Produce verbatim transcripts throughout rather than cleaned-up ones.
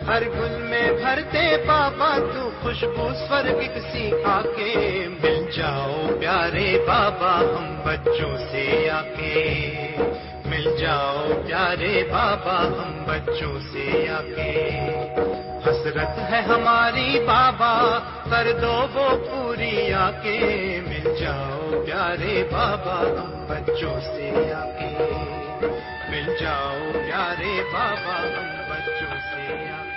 हर गुल में भरते बाबा तू खुशबू स्वर्गिक सी आके, मिल जाओ प्यारे बाबा हम बच्चों से आके, मिल जाओ प्यारे बाबा हम बच्चों से आके। हसरत है हमारी बाबा कर दो वो पूरी आके, मिल जाओ प्यारे बाबा हम बच्चों से आके, मिल जाओ प्यारे बाबा हम बच्चों से आके।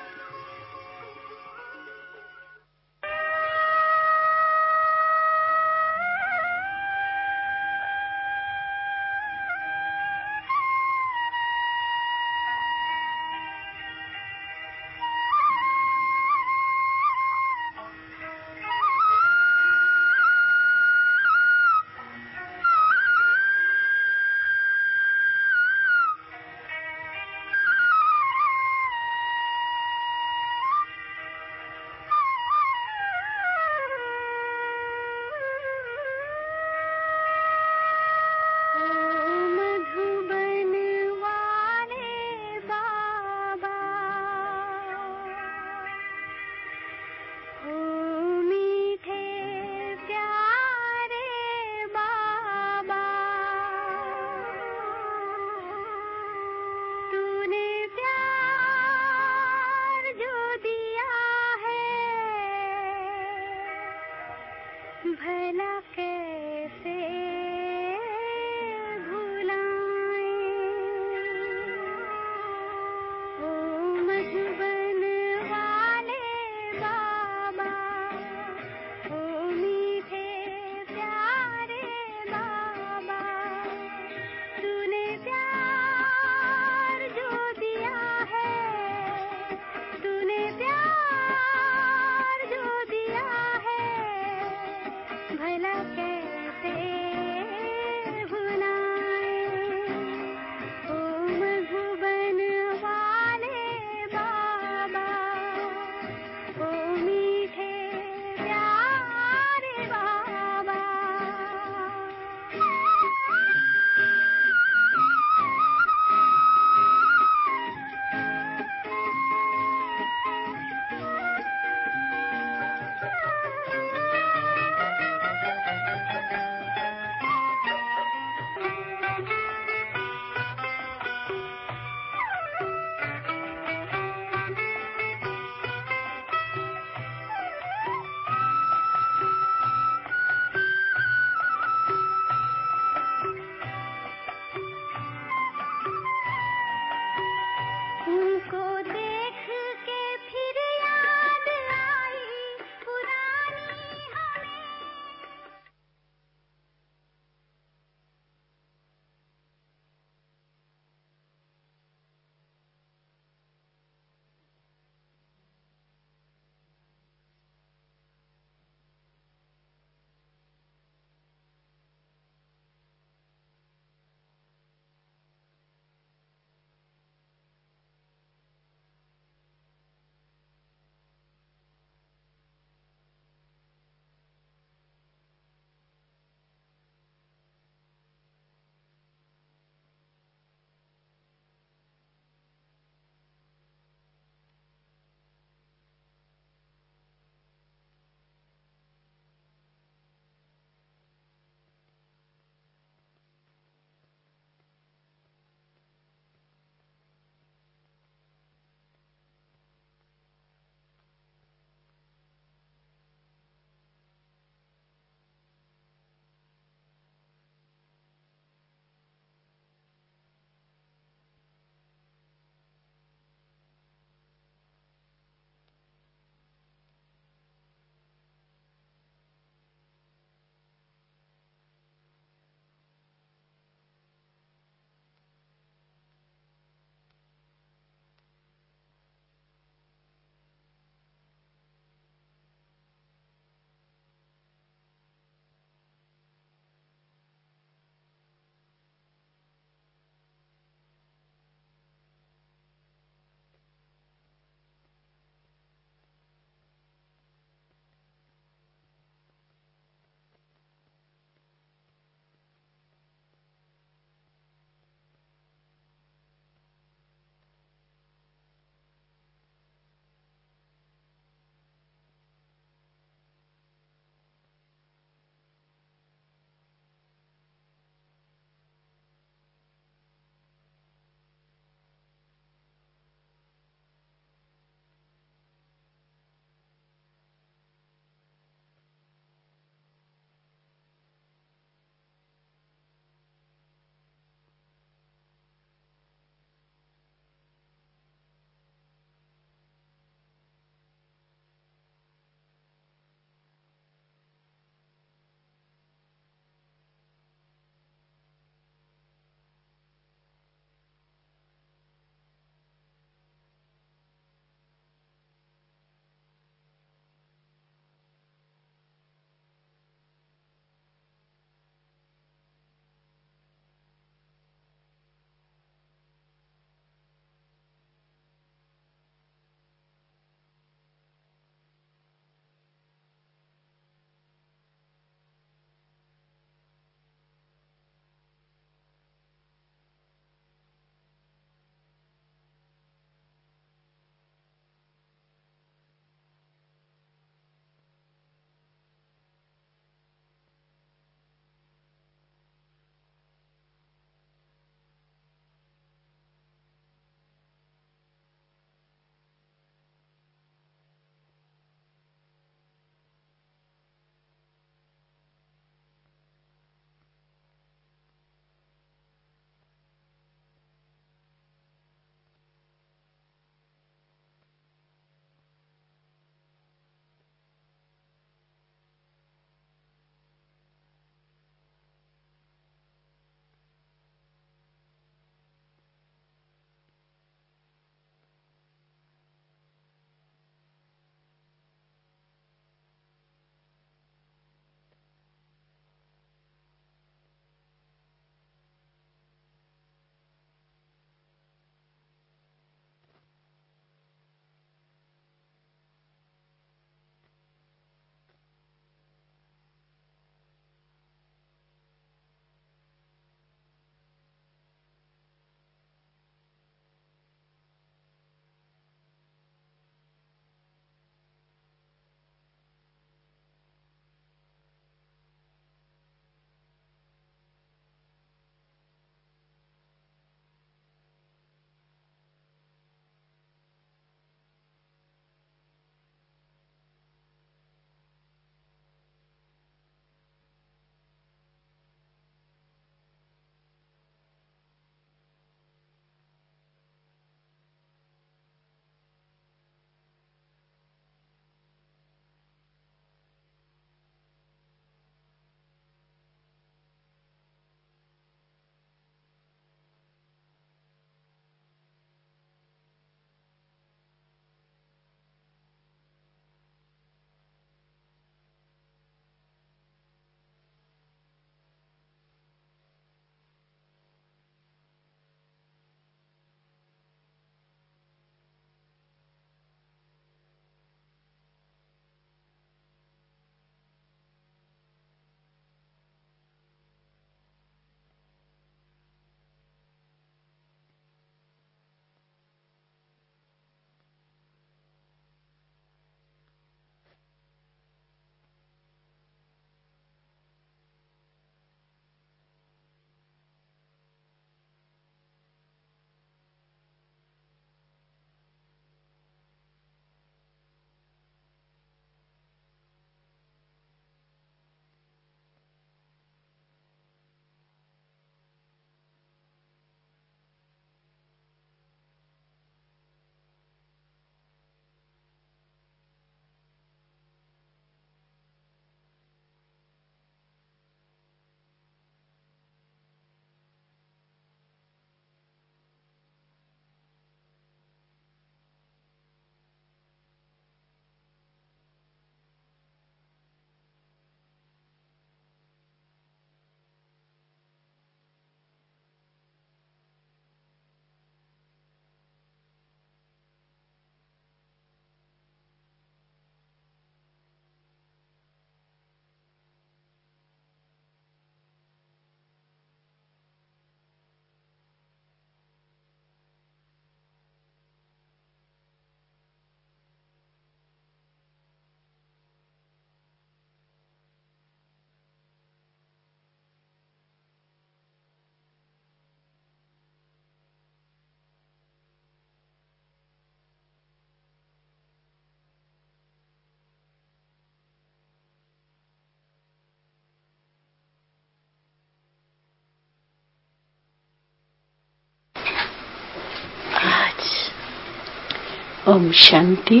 Om Shanti.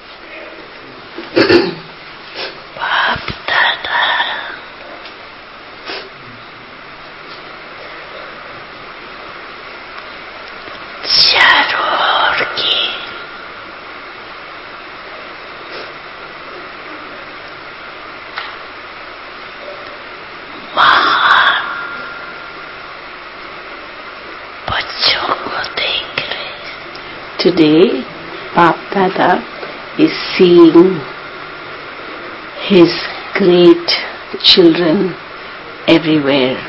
बाप दादा चारों ओर की महान बच्चों को देख रहे। Today, Bap Dada is seeing his great children everywhere.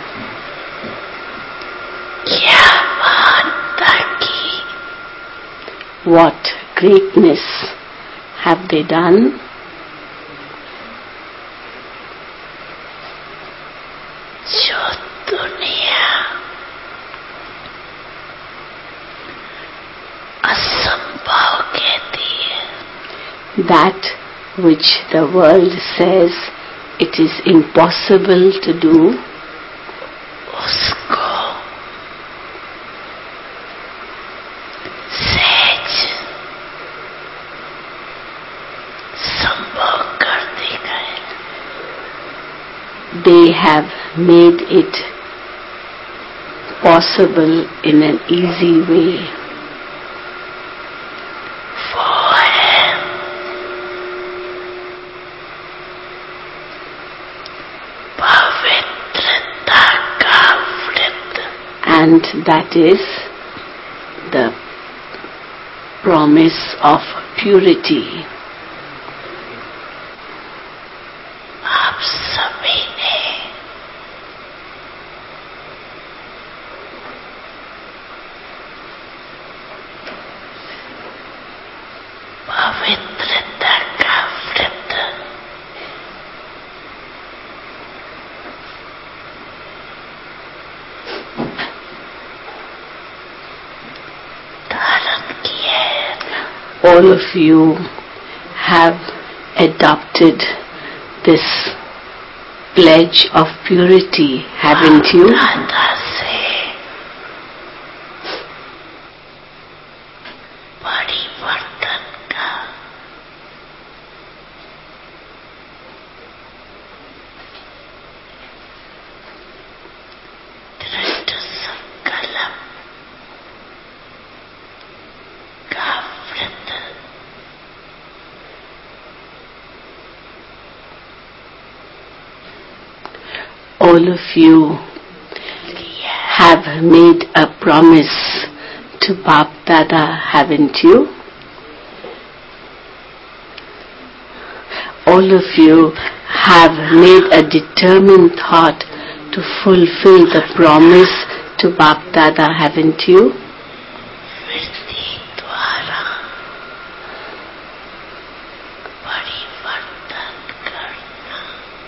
क्या महानता की, What greatness have they done? जो दुनिया असंभव कहती है, That which the world says it is impossible to do, उसको सहज संभव कर देगा। they have made it possible in an easy way. वो है पवित्रता का व्रत, And that is the promise of purity. आप सभी ने पवित्रता का व्रत धारण किया है। All of you have adopted this pledge of purity, haven't you? दादा से परिवर्तन का दृढ़ संकल्प का व्रत All of you लिया। have made a promise to Bap Dada, haven't you? All of you have made a determined thought to fulfill the promise to Bap Dada, haven't you? वृत्ति द्वारा परिवर्तन करना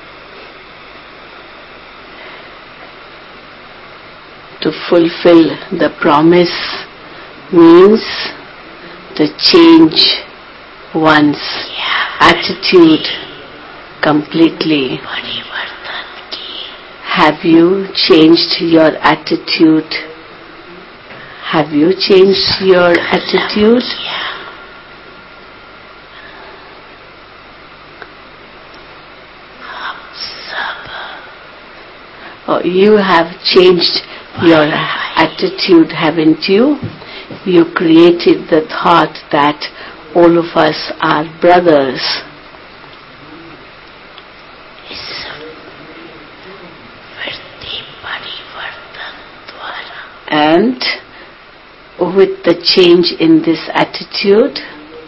To fulfill the promise means to change one's attitude completely. परिवर्तन की Have you changed your attitude? Have you changed your attitude? किया। हम सब Oh, you have changed your attitude, haven't you? You created the thought that all of us are brothers. इस वृत्ति परिवर्तन द्वारा And with the change in this attitude,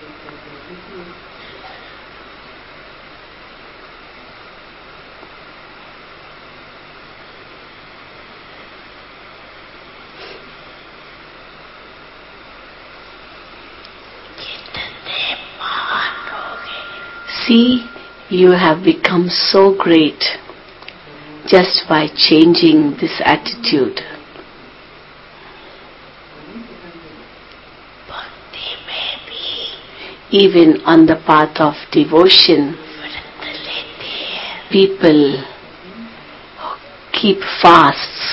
कितने महान हो गए। see, you have become so great just by changing this attitude. भक्ति में भी Even on the path of devotion, व्रत लेते हैं, people keep fasts,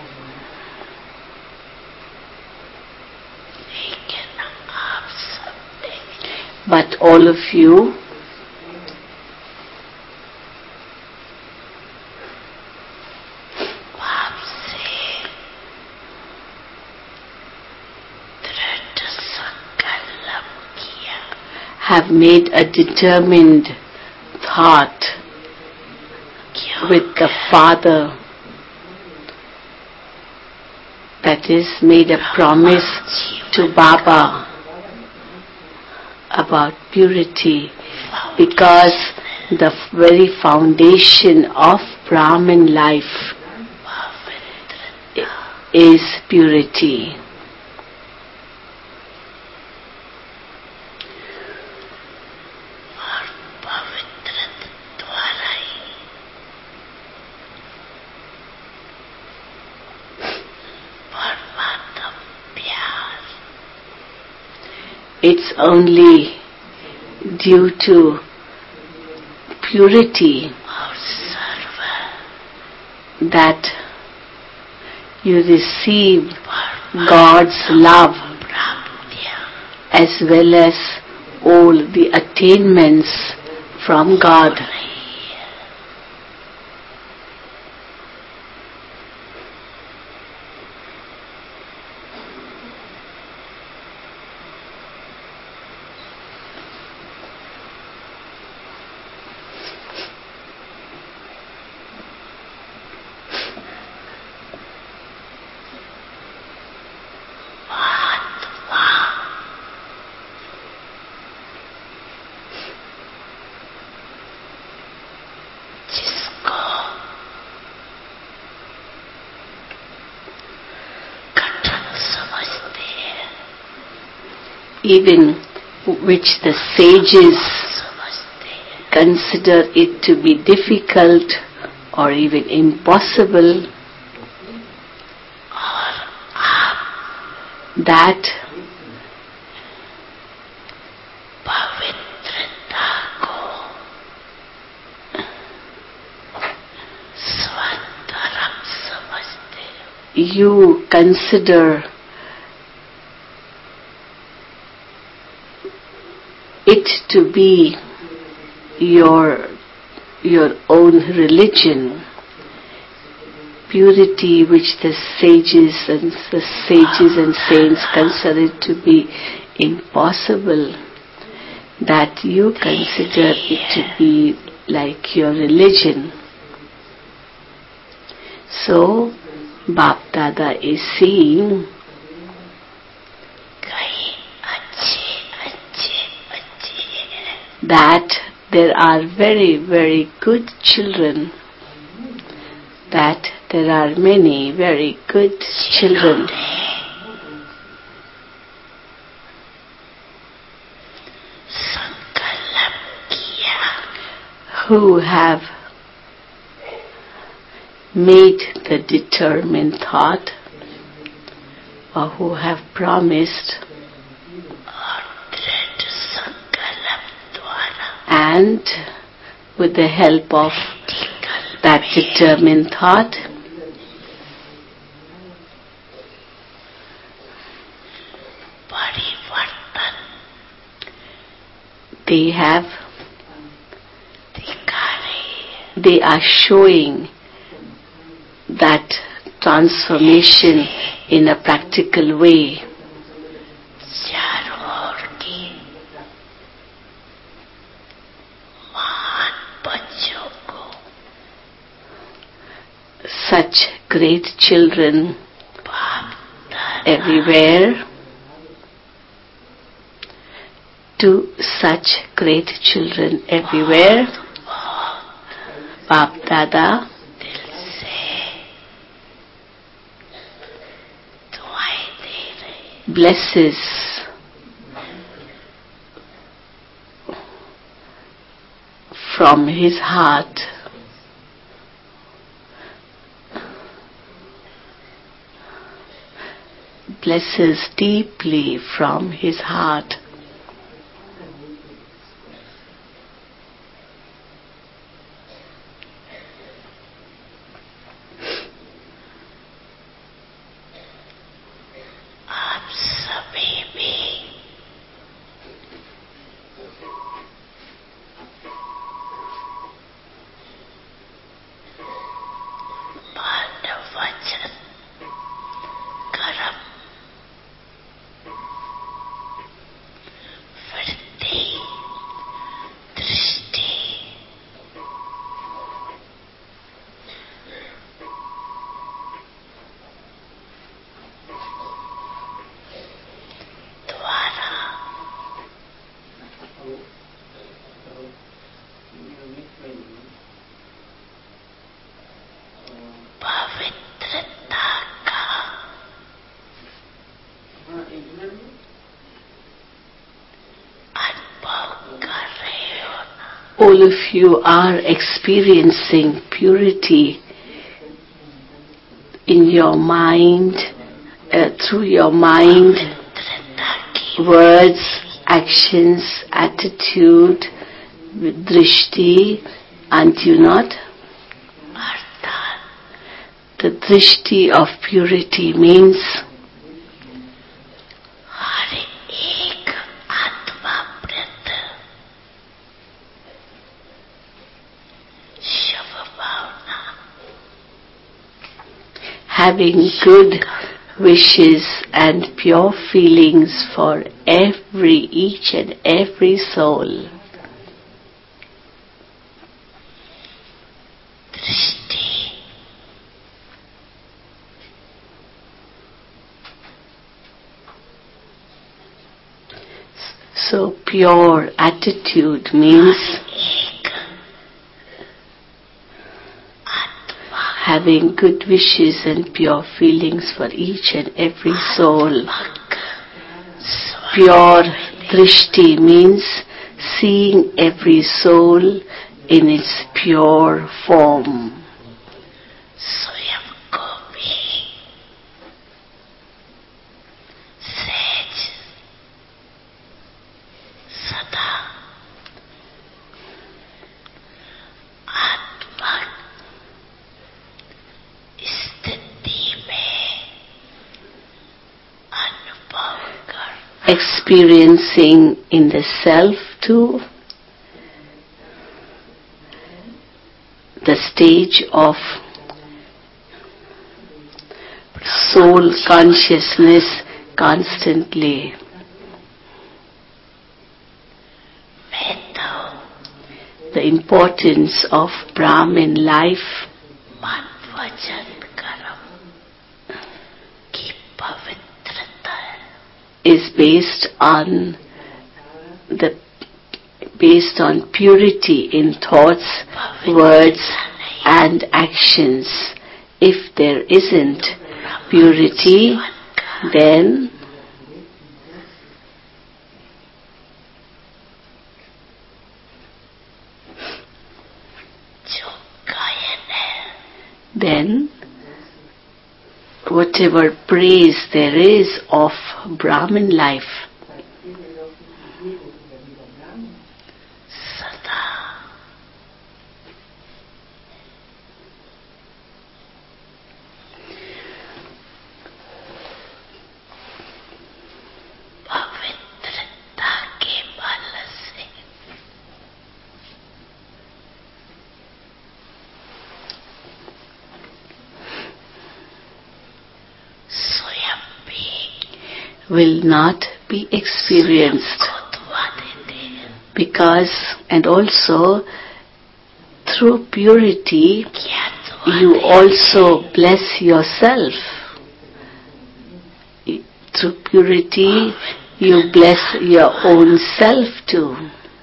लेकिन आप सब but all of you बाप से दृढ़ संकल्प किया, have made a determined thought with the Father, that is, made a promise to Baba about purity, because the very foundation of Brahmin life is purity. और पवित्र द्वारा ही परमात्मा प्यार, It's only due to purity और सर्व that you receive God's love प्राप्तियां as well as all the attainments from God. रही है। आत्मा जिसको कठिन समझते हैं, Even which the sages समझते हैं, consider it to be difficult or even impossible, और आप that पवित्रता को स्वधर्म समझते हो, you consider it to be your your own religion, purity which the sages and the sages and saints consider it to be impossible, that you consider it to be like your religion. So Bap Dada is saying कई अच्छे अच्छे बच्चे हैं, that there are very, very good children, that there are many very good children संकल्प किया, who have made the determined thought or who have promised, और दृढ़ संकल्प द्वारा and with the help of that determined thought परिवर्तन they have दिखा रही है, they are showing that transformation in a practical way. चारों ओर की महान बच्चों को Such great children बाप दादा everywhere, to such great children everywhere, Bap Dada दिल से दुआएं दे रहे, blesses from his heart, blesses deeply from his heart. आप सभी भी All of you are experiencing purity in your mind, uh, through your mind, words, actions, attitude, drishti, and you not? The drishti of purity means having good wishes and pure feelings for every, each and every soul. So pure attitude means having good wishes and pure feelings for each and every soul. Pure drishti means seeing every soul in its pure form. Experiencing in the self too, the stage of soul consciousness constantly. The importance of Brahmin life is based on the based on purity in thoughts, words and actions. If there isn't purity, then then whatever praise there is of Brahmin life, will not be experienced, because and also through purity you also bless yourself. Through purity you bless your own self too.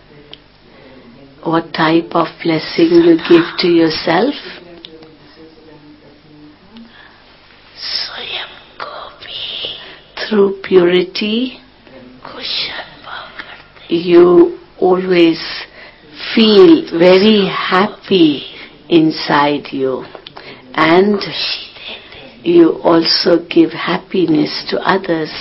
What type of blessing you give to yourself? Through purity, you always feel very happy inside you, and you also give happiness to others.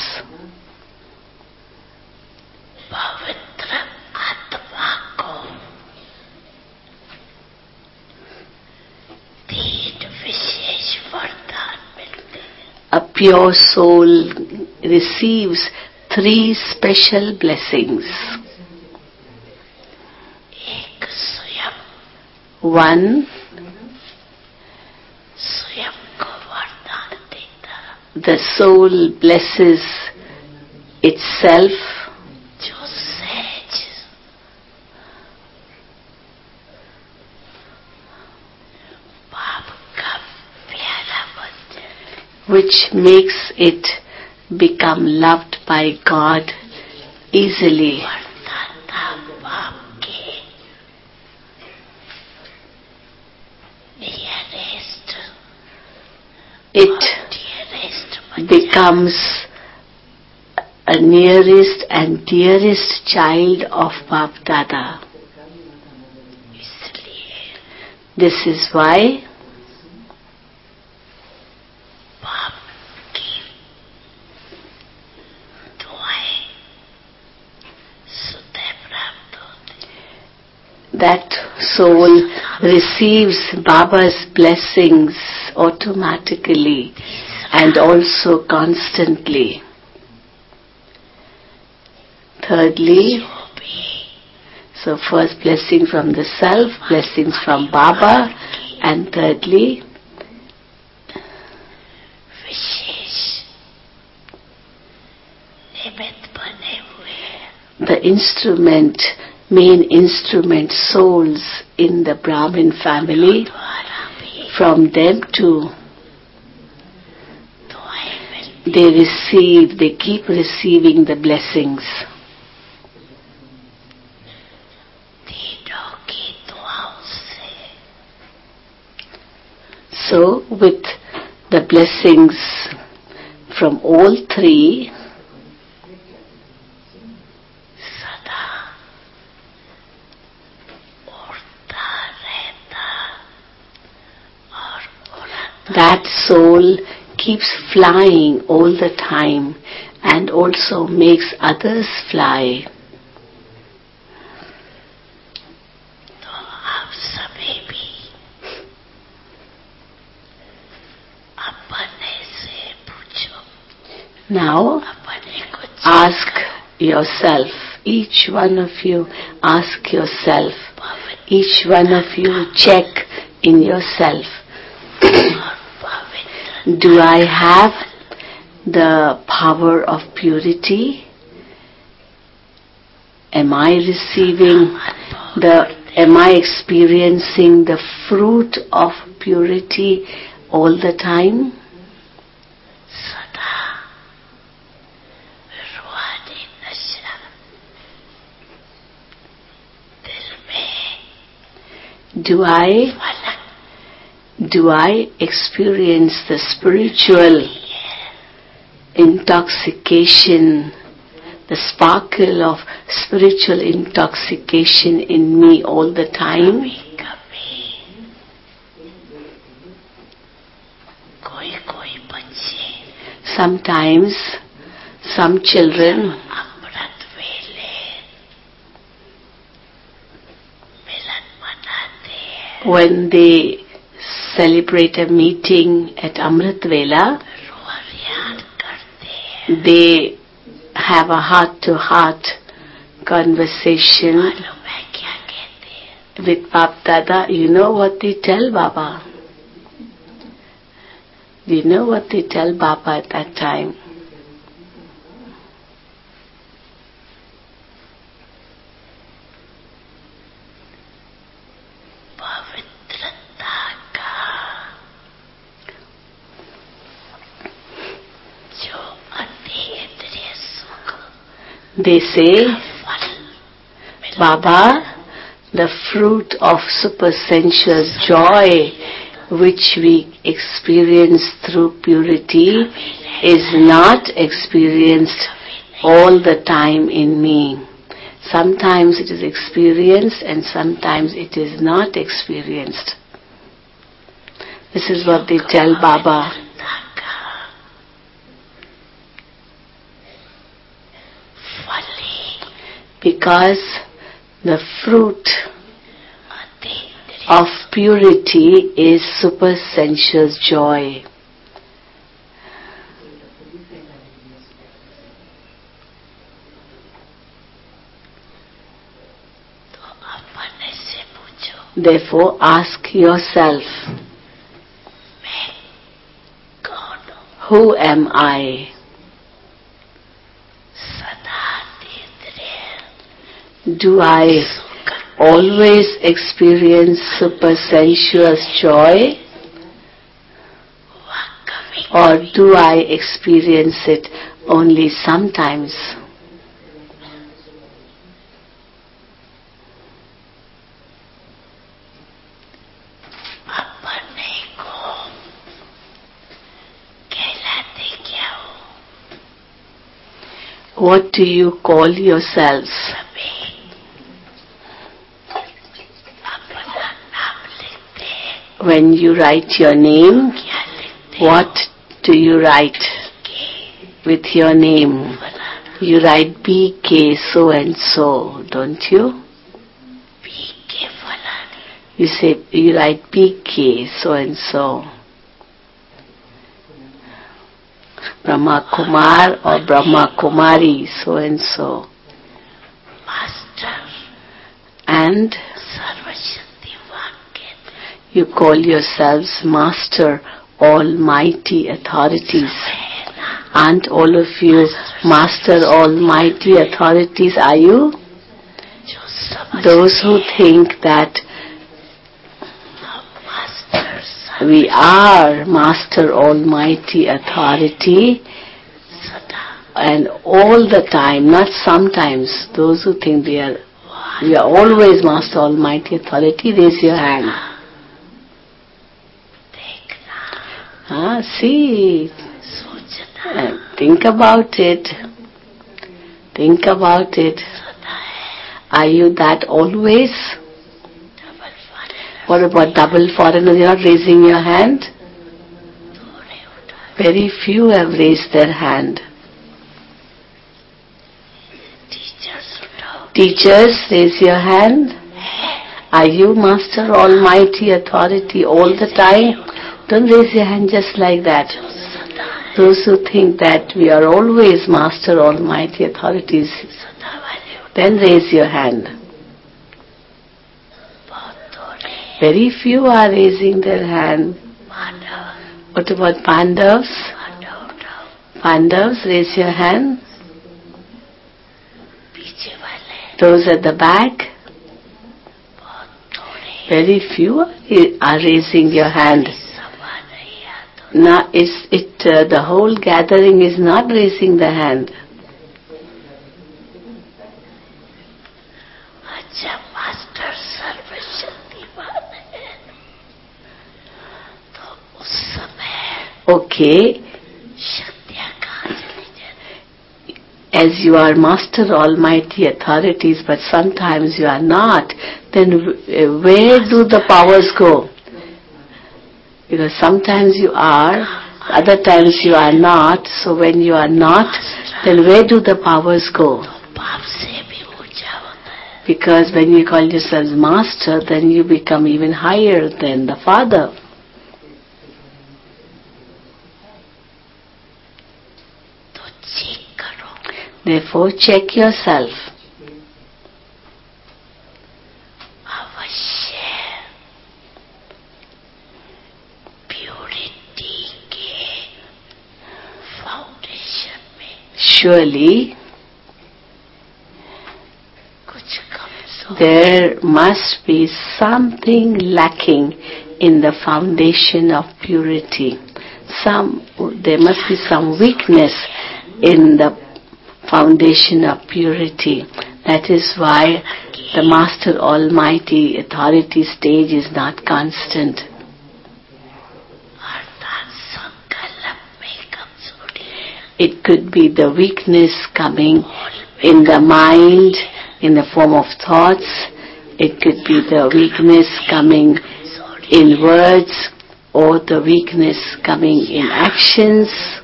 A pure soul receives three special blessings. one स्वयं को वरदान देता, the soul blesses itself, जो सहज बाप का प्यारा बन जाए, which makes it become loved by God easily. वरदाता बाप के नियरेस्ट It डियरेस्ट बन becomes a nearest and dearest child of Bap Dada. इसलिए This is why बाप की दुआएं स्वतः प्राप्त होती, that soul receives Baba's blessings automatically and also constantly. Thirdly, जो भी so first blessing from the self, blessings from Baba, and thirdly, विशेष निमित्त बने हुए the instrument, main instrument souls in the Brahmin family, द्वारा भी from them too, दुआएं मिलती, they receive, they keep receiving the blessings. तीनों की दुआओं से So with the blessings from all three, सदा उड़ता रहता और उड़ता, that soul keeps flying all the time and also makes others fly. तो आप सभी भी अपने से पूछो, Now अपने को ask yourself, each one of you ask yourself, each one of you check in yourself, और पवित्र do I have the power of purity? Am I receiving the, am I experiencing the fruit of purity all the time? सदा रूहानी नशा दिल में Do I, फलक do I experience the spiritual intoxication, the sparkle of spiritual intoxication in me all the time? कभी कोई कोई बच्चे Sometimes some children, अमृत वेले मिलन मनाते हैं, when they celebrate a meeting at Amrit Vela, रोहरियान करते हैं, they have a heart-to-heart conversation मालूम है क्या कहते हैं, with Bap Dada. You know what they tell Baba? Do you know what they tell Baba at that time? पवित्रता का जो अतीन्द्रिय सुख They say, फल मिला, Baba, the fruit of supersensuous joy which we experience through purity is not experienced all the time in me. Sometimes it is experienced and sometimes it is not experienced. This is what they tell Baba. पवित्रता का फल ही Because the fruit अतीन्द्रिय of purity is supersensuous joy. तो अपने से पूछो, Therefore, ask yourself, मैं कौन हूँ? who am I? सदा तीव्र Do I सुख always experience super sensuous joy, व कभी or do I experience it only sometimes? अपने को कहलाते क्या हो? What do you call yourselves? सभी अपना नाम लिखते हैं। When you write your name, क्या लिखते what do you write के with your name? फलाना You write B K so and so, don't you? P K फलानी You say, you write P K so and so. Brahma Kumar or Brahma Kumari so and so. Master And सर्वशक्तिवान कहते हैं। you call yourselves Master, Almighty Authorities. है ना? Aren't all of you Master, Almighty Authorities? Are you? जो समझते Those who think that हम master we are Master, Almighty Authority, सदा and all the time, not sometimes. Those who think they are, we are always Master, Almighty Authority, raise your hand. देखना Ah, see, सोचना uh, think about it. Think about it. सदा है। Are you that always? Double fun What about double foreigners? You are not raising your hand? थोड़े उठा Very few have raised their hand. Teachers उठाओ Teachers, raise your hand. है Are you Master, Almighty Authority all the time? Don't raise your hand just like that. जो सदा है Those who think that we are always Master, Almighty Authorities, सदा वाले उठ- then raise your hand. बहुत थोड़े Very few are raising their hand. Manav What about Pandavas? मानव उठाओ Pandavas, raise your hand. पीछे वाले Those at the back, बहुत थोड़े very few are raising your hand. सभा नहीं आता Now, is it uh, the whole gathering is not raising the hand? अच्छा master सर्वशक्तिवान है तो उस समय Okay, शक्तियाँ कहाँ चली जाती as you are Master, Almighty Authorities, but sometimes you are not, then uh, where do the powers go? Because sometimes you are, other times you are not, so when you are not, then where do the powers go? तो पाप से भी ऊंचा होता है Because when you call yourselves Master, then you become even higher than the Father. तो check करो Therefore, check yourself. अवश्य प्योरिटी के फाउंडेशन में Surely, कुछ कमजोर there must be something lacking in the foundation of purity. Some, there must be some weakness in the foundation of purity. That is why the Master Almighty Authority stage is not constant. अर्थात संकल्प में कमजोरी है It could be the weakness coming in the mind in the form of thoughts. It could be the weakness coming in words or the weakness coming in actions.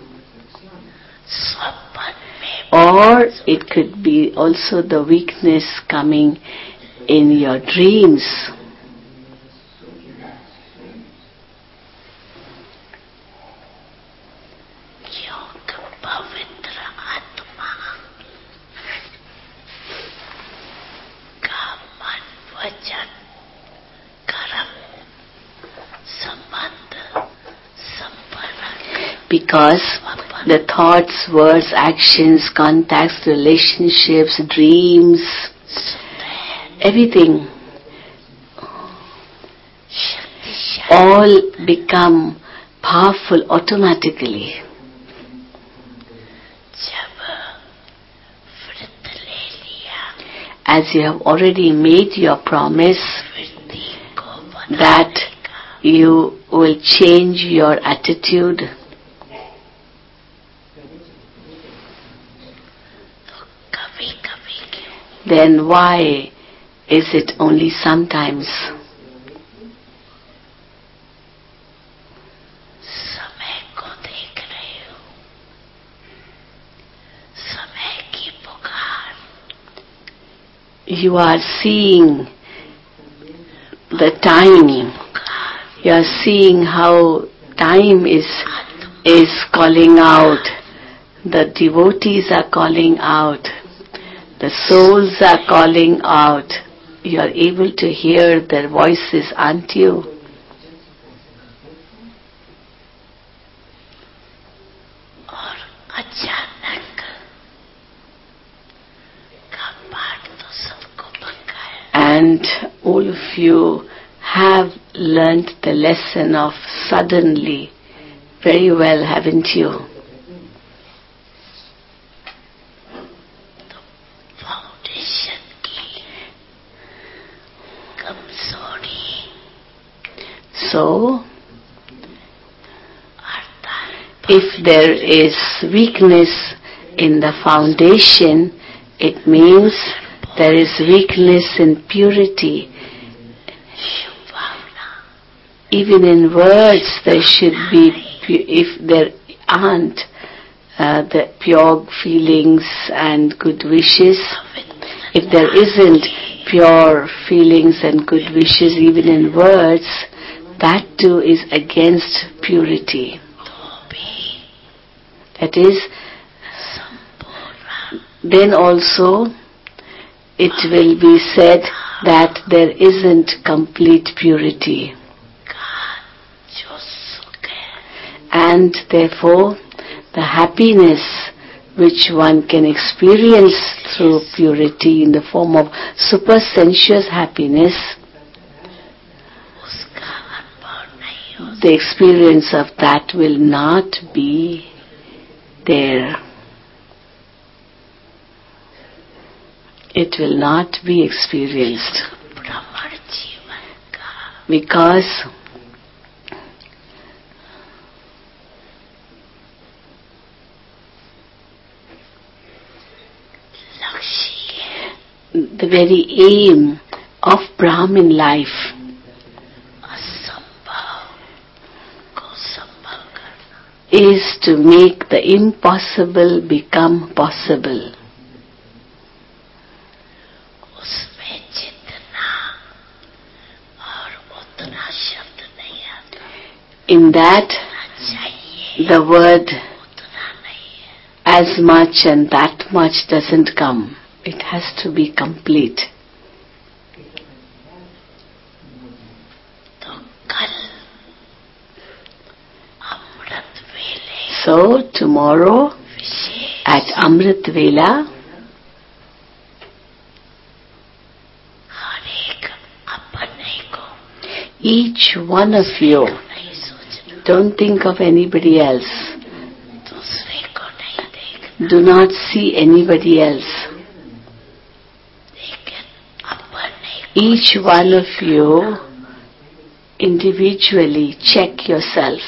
स्वप्न में Or it could be also the weakness coming in your dreams. क्योंकि पवित्र आत्मा का मन वचन Because the thoughts, words, actions, contacts, relationships, dreams, everything, all become powerful automatically. As you have already made your promise that you will change your attitude, then why is it only sometimes? You are seeing the time. You are seeing how time is is calling out. The devotees are calling out. The souls are calling out. You are able to hear their voices, aren't you? And all of you have learnt the lesson of suddenly very well, haven't you? So, if there is weakness in the foundation, it means there is weakness in purity. Even in words there should be, if there aren't uh, the pure feelings and good wishes, if there isn't pure feelings and good wishes even in words, that too is against purity. That is, then also it will be said that there isn't complete purity. And therefore, the happiness which one can experience through purity in the form of supersensuous happiness, the experience of that will not be there. It will not be experienced. Because the very aim of Brahmin life is to make the impossible become possible. In that, the word as much and that much doesn't come. It has to be complete. So, tomorrow at Amrit Vela, each one of you, don't think of anybody else. Do not see anybody else. Each one of you individually check yourself.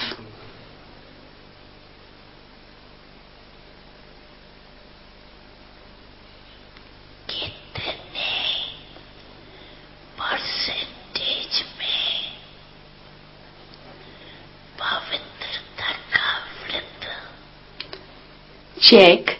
Check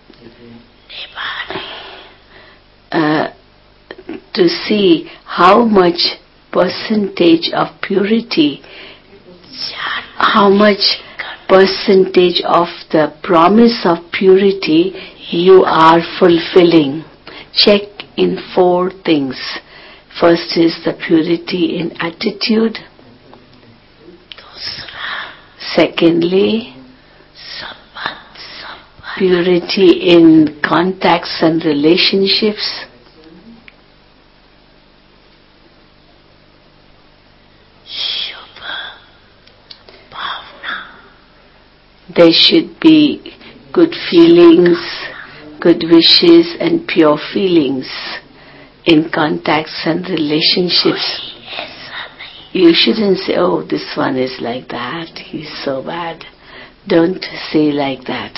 uh, to see how much percentage of purity, how much percentage of the promise of purity you are fulfilling. Check in four things. First is the purity in attitude. Secondly, purity in contacts and relationships. There should be good feelings, good wishes and pure feelings in contacts and relationships. You shouldn't say, oh, this one is like that, he's so bad. Don't say like that.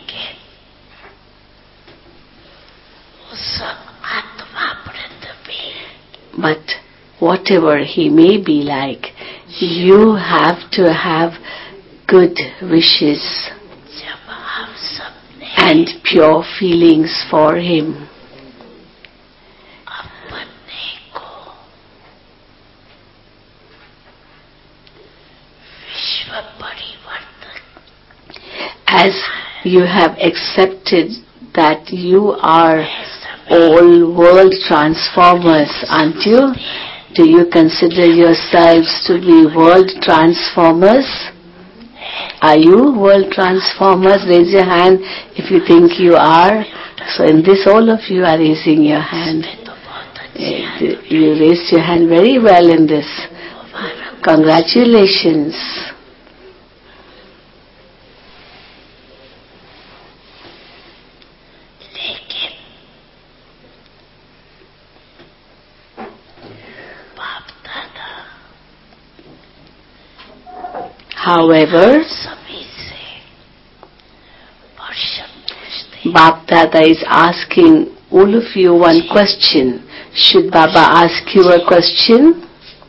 But whatever he may be like, you have to have good wishes and pure feelings for him. As you have accepted that you are all world transformers, aren't you? Do you consider yourselves to be world transformers? Are you world transformers? Raise your hand if you think you are. So in this, all of you are raising your hand. You raised your hand very well in this. Congratulations. However, Bap Dada is asking all of you one question. Should Baba ask you a question?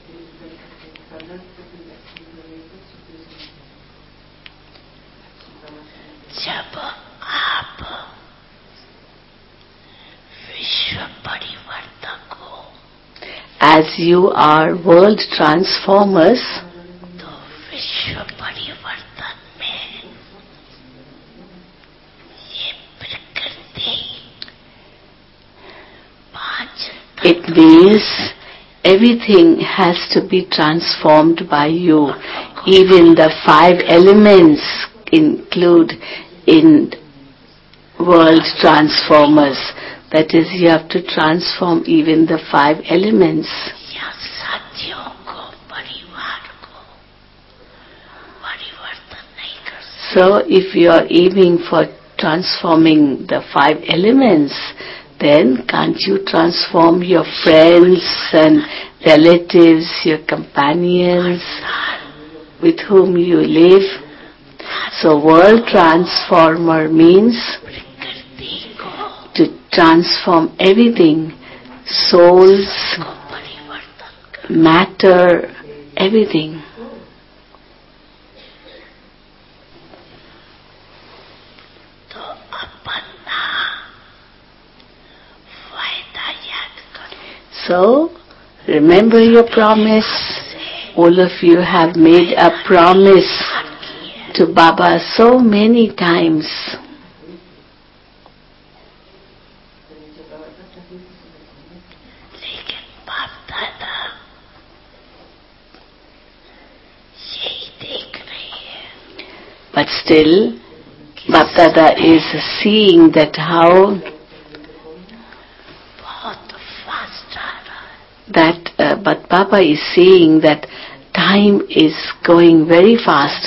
As you are world transformers, it means everything has to be transformed by you. Even the five elements include in world transformers. That is, you have to transform even the five elements. So if you are aiming for transforming the five elements, then can't you transform your friends and relatives, your companions with whom you live? So world transformer means to transform everything, souls, matter, everything. So, remember your promise. All of you have made a promise to Baba so many times. But still, Bap Dada is seeing that how that uh, but Baba is saying that time is going very fast.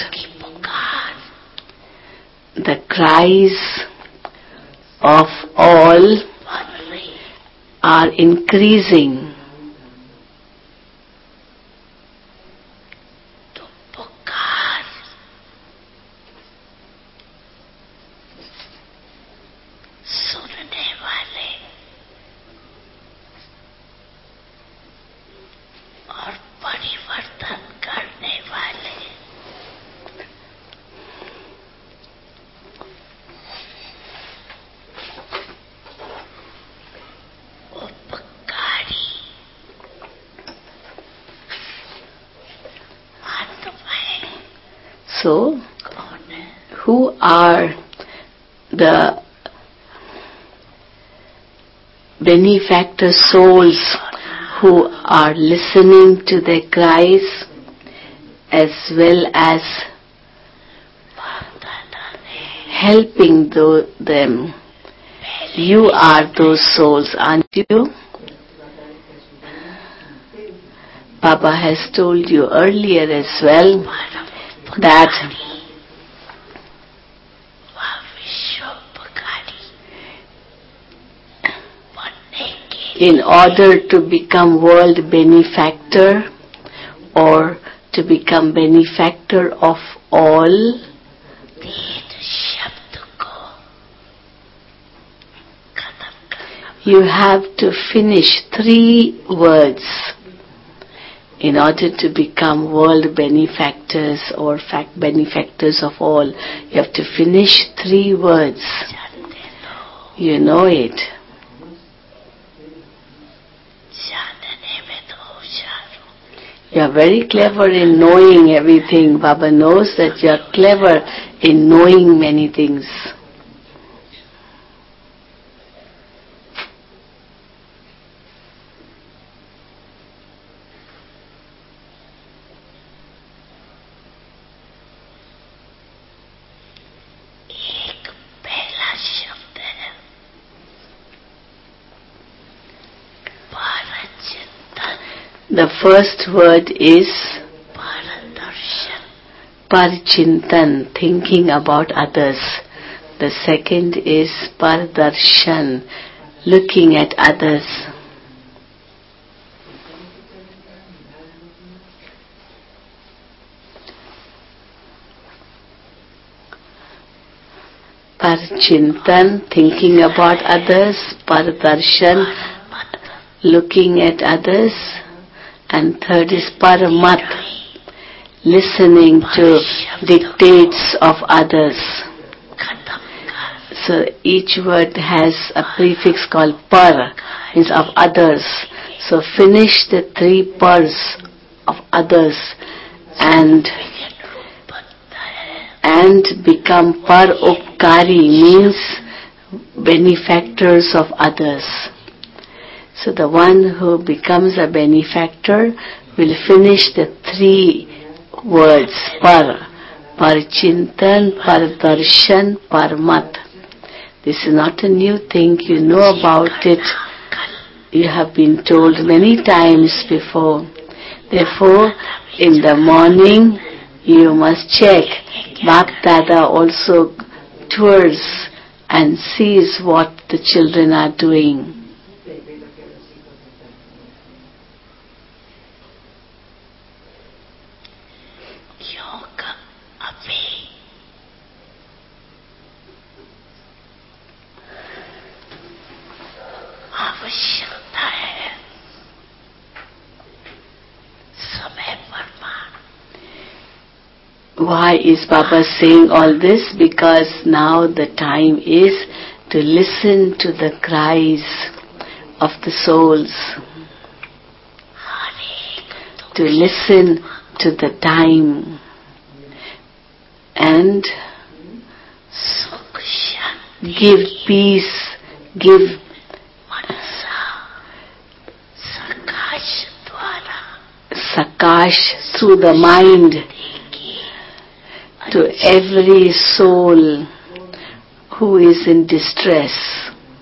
The cries of all are increasing. So, who are the benefactor souls who are listening to their cries as well as helping tho- them. You are those souls, aren't you? Baba has told you earlier as well that in order to become world benefactor or to become benefactor of all, you have to finish three words. In order to become world benefactors or fact benefactors of all, you have to finish three words. You know it. You are very clever in knowing everything. Baba knows that you are clever in knowing many things. The first word is Parchintan, thinking about others. The second is Pardarshan, looking at others. Parchintan, thinking about others. Pardarshan, looking at others. And third is Paramat, listening to dictates of others. So each word has a prefix called Par, means of others. So finish the three Pars of others and and become Parupkari, means benefactors of others. So the one who becomes a benefactor will finish the three words, Par, Parchintan, Pardarshan, Parmat. This is not a new thing, you know about it. You have been told many times before. Therefore, in the morning, you must check. Bap Dada also tours and sees what the children are doing. Why is Baba saying all this? Because now the time is to listen to the cries of the souls. To listen to the time. And give peace, give Sakash through the mind to every soul who is in distress.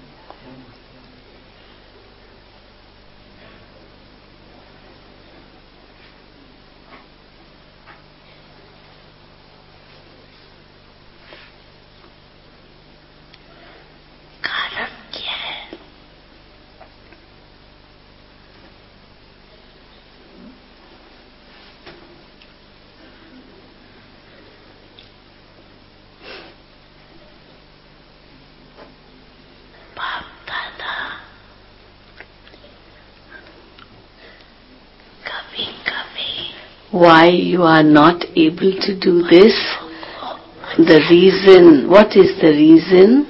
Why you are not able to do this? The reason, what is the reason?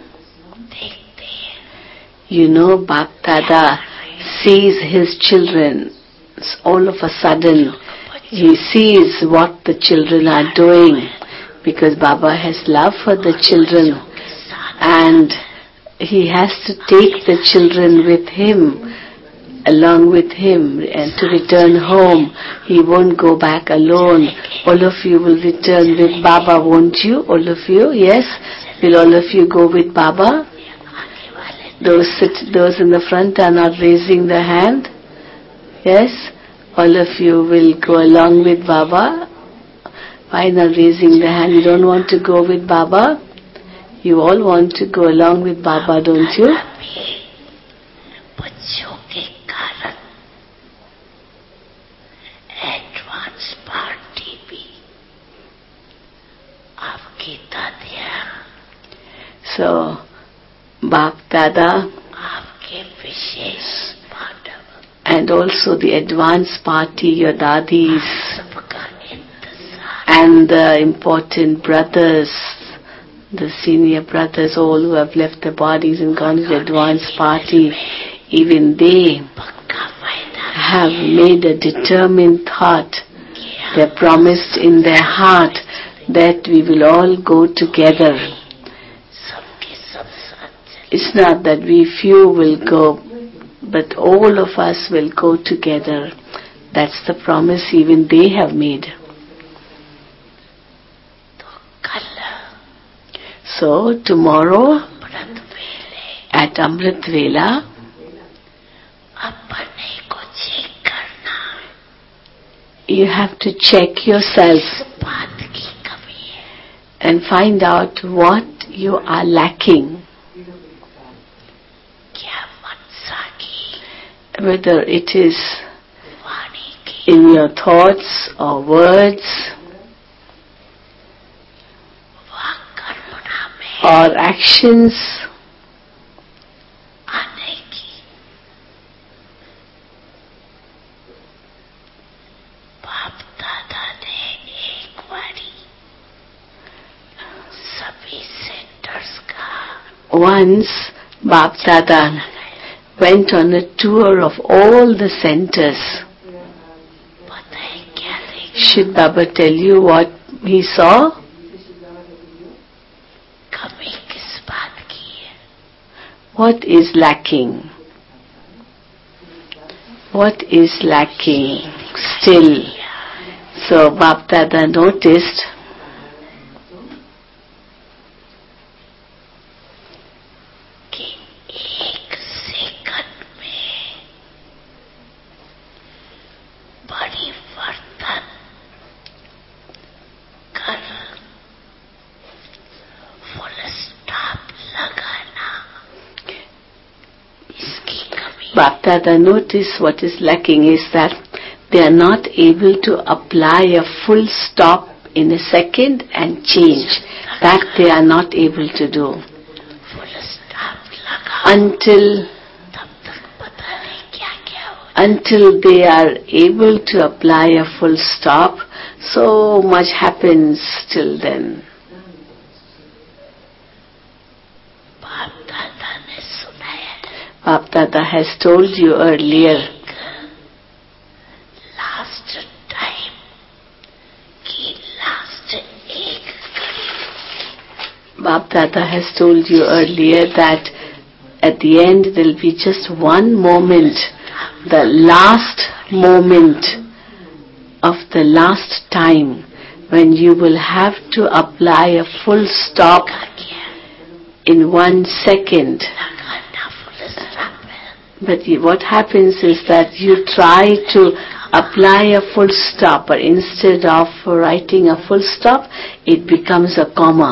You know, Bap Dada sees his children. All of a sudden, he sees what the children are doing, because Baba has love for the children, and he has to take the children with him, along with him, and to return home. He won't go back alone. All of you will return with Baba, won't you? All of you, yes? Will all of you go with Baba? आगे वाले Those sit, those in the front are not raising their hand. Yes? All of you will go along with Baba. Why not raising the hand? You don't want to go with Baba? You all want to go along with Baba, don't you? अभी बच्चों के कारण advance party भी आपकी दादियाँ So, Bap Dada आपके विशेष Madhav and also the advance party, your dadis सबका इंतजार and the important brothers, the senior brothers, all who have left their bodies and gone to the advance party, even they पक्का वायदा have made a determined thought. किया They have promised in their heart that we will all go together. सबके सब साथ चले It's not that we few will go, but all of us will go together. That's the promise even they have made. तो कल So tomorrow व्रत वेले at Amrit Vela, अपने को चेक करना you have to check yourself इस बात की कमी है and find out what you are lacking. क्या मनसा की Whether it is वाणी की in your thoughts or words वाक कर्मणा में or actions, आने की बाप दादा ने एक बारी सभी सेंटर्स का once Bap Dada went on a tour of all the centers. पता है क्या देख Should Baba tell you what he saw? कमी किस बात की है What is lacking? What is lacking still? So Bap Dada noticed कि एक सेकंड में बड़ी वर्तन कर फुल स्टॉप लगाना इसकी कमी Bap Dada noticed what is lacking is that they are not able to apply a full stop in a second and change. That they are not able to do full stop लगा until तब तक पता नहीं क्या क्या हो until they are able to apply a full stop. So much happens till then. बाप दादा ने सुनाया Bap Dada has told you earlier last time की लास्ट एक घड़ी Bap Dada has told you earlier that at the end there will be just one moment, the last moment of the last time when you will have to apply a full stop का किया in one second. लगाना full stop है But you- what happens is that you try to apply a full stop, but instead of writing a full stop, it becomes a comma.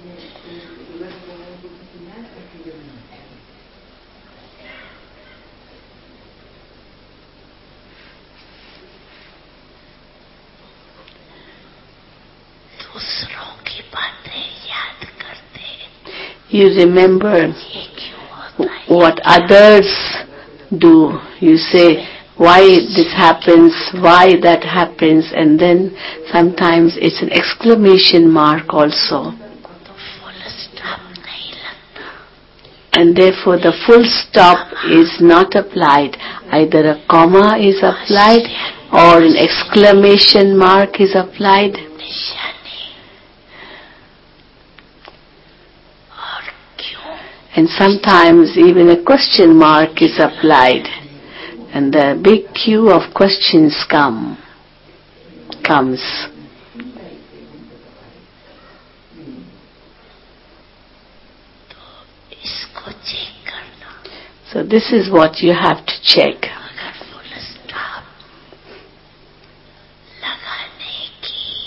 दूसरों की बातें याद करते You remember ये क्यों होता है what others do. You say, why this happens, why that happens, and then sometimes it's an exclamation mark also. तो फुल स्टॉप नहीं लगता And therefore the full stop is not applied. Either a comma is applied or an exclamation mark is applied. निशानी और क्यों And sometimes even a question mark is applied. And the big queue of questions come, comes. इसको check करना. So this is what you have to check. अगर full stop लगाने की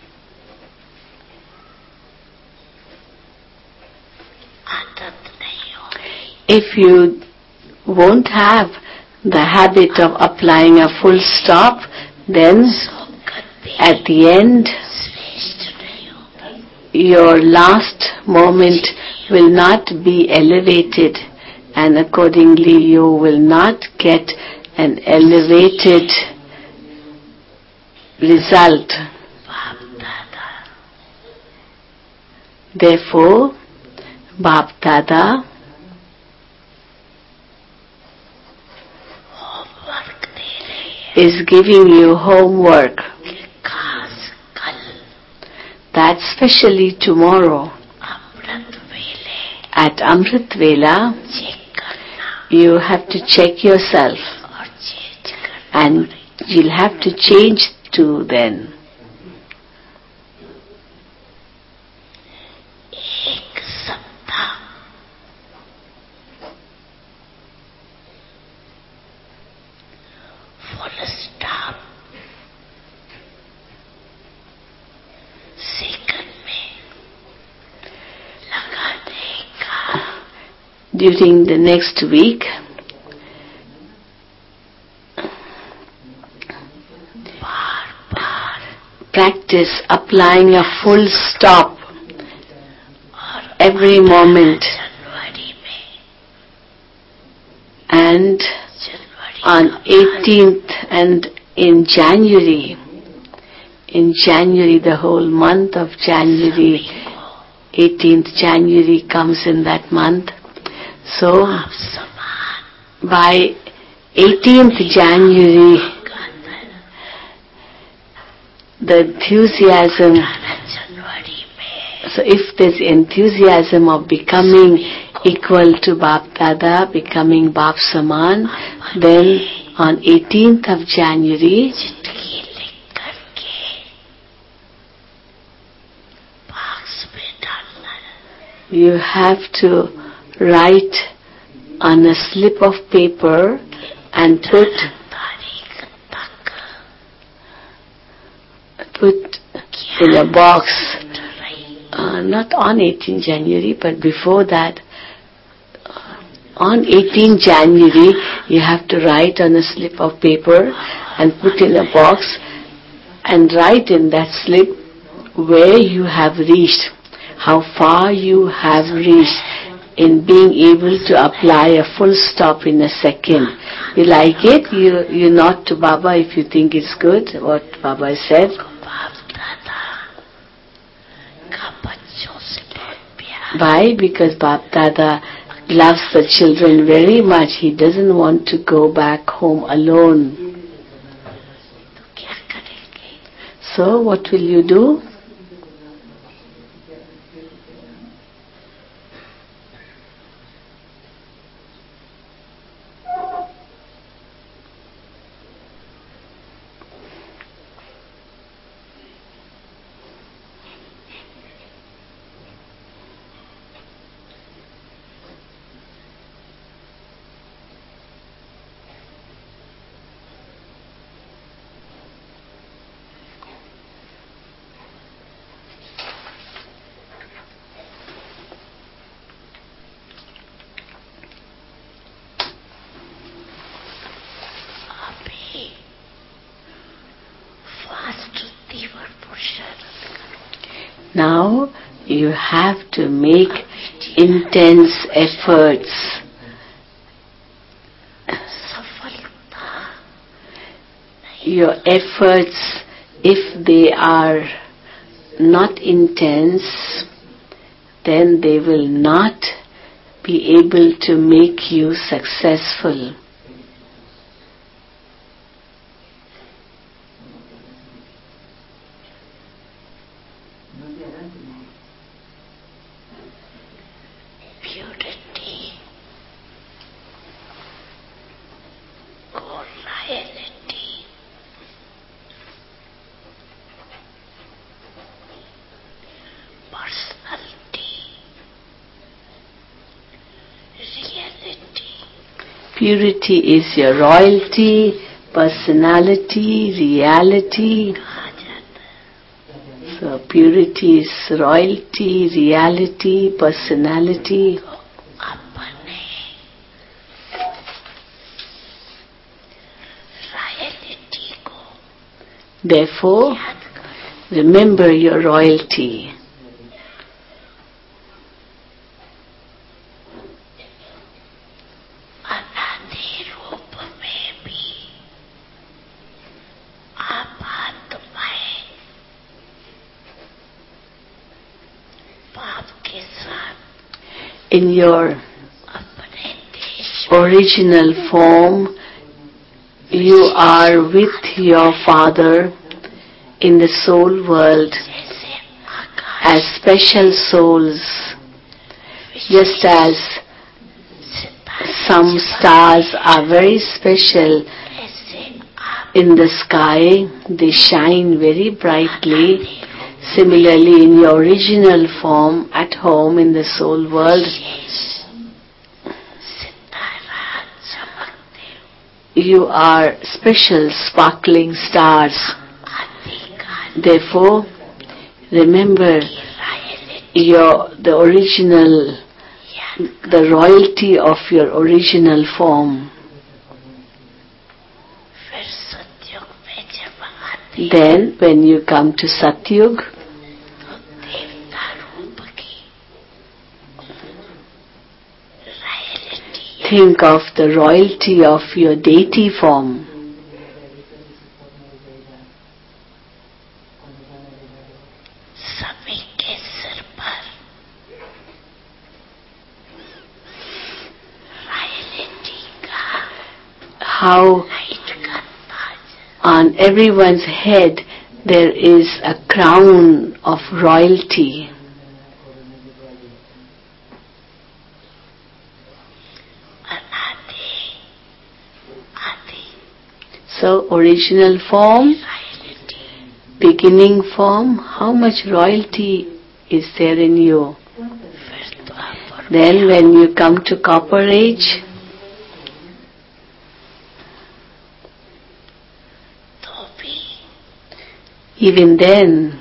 आदत नहीं होगी. If you won't have the habit of applying a full stop, then सो कभी at the end, श्रेष्ठ नहीं होगी. your last moment will not be elevated, and accordingly you will not get an elevated result. बाप दादा Therefore, Bap Dada homework दे रही है is giving you homework कि खास कल that specially tomorrow अमृत वेले at Amrit Vela चेक करना you have to check yourself और चेंज करना. and you'll have to change too then. एक सप्ताह फुल स्टॉप सेकंड में लगाने का During the next week, bar bar practice applying a full stop और every moment, जनवरी में and जनवरी on का eighteenth and in January, in January, the whole month of January, eighteenth January comes in that month. So आप समान by eighteenth January, का अंदर the enthusiasm, जनवरी में so if there's enthusiasm of becoming equal to Bap Dada, becoming Bap Saman, then on eighteenth of January, चिट्ठी लिख करके box में डालना है. you have to write on a slip of paper and put तारीख तक put in a box, रही uh, not on eighteenth January, but before that, on eighteenth January, you have to write on a slip of paper and put in a box and write in that slip where you have reached, how far you have reached in being able to apply a full stop in a second. You like it? You, you nod to Baba if you think it's good, what Baba said. बाप दादा का बच्चों से बहुत प्यार. Why? Because Bap Dada loves the children very much. He doesn't want to go back home alone. तो क्या करेंगे? So what will you do? अभी फास्ट तीव्र पुरुषार्थ करो. Now you have to make intense efforts. सफलता Your efforts, if they are not intense, then they will not be able to make you successful. Purity को loyalty personality Purity is your royalty, personality, reality. So purity is royalty, reality, personality. Therefore, remember your royalty. In your original form, you are with your Father in the soul world as special souls, just as some stars are very special in the sky, they shine very brightly. Similarly, in your original form, at home in the soul world, you are special sparkling stars. Therefore, remember your the original, the royalty of your original form. Then, when you come to Satyug, think of the royalty of your deity form. How on everyone's head there is a crown of royalty. So, original form, beginning form, how much royalty is there in you? Then when you come to copper age, even then,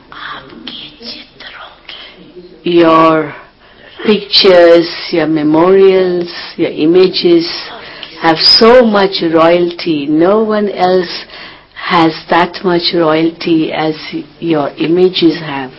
your pictures, your memorials, your images have so much royalty. No one else has that much royalty as your images have.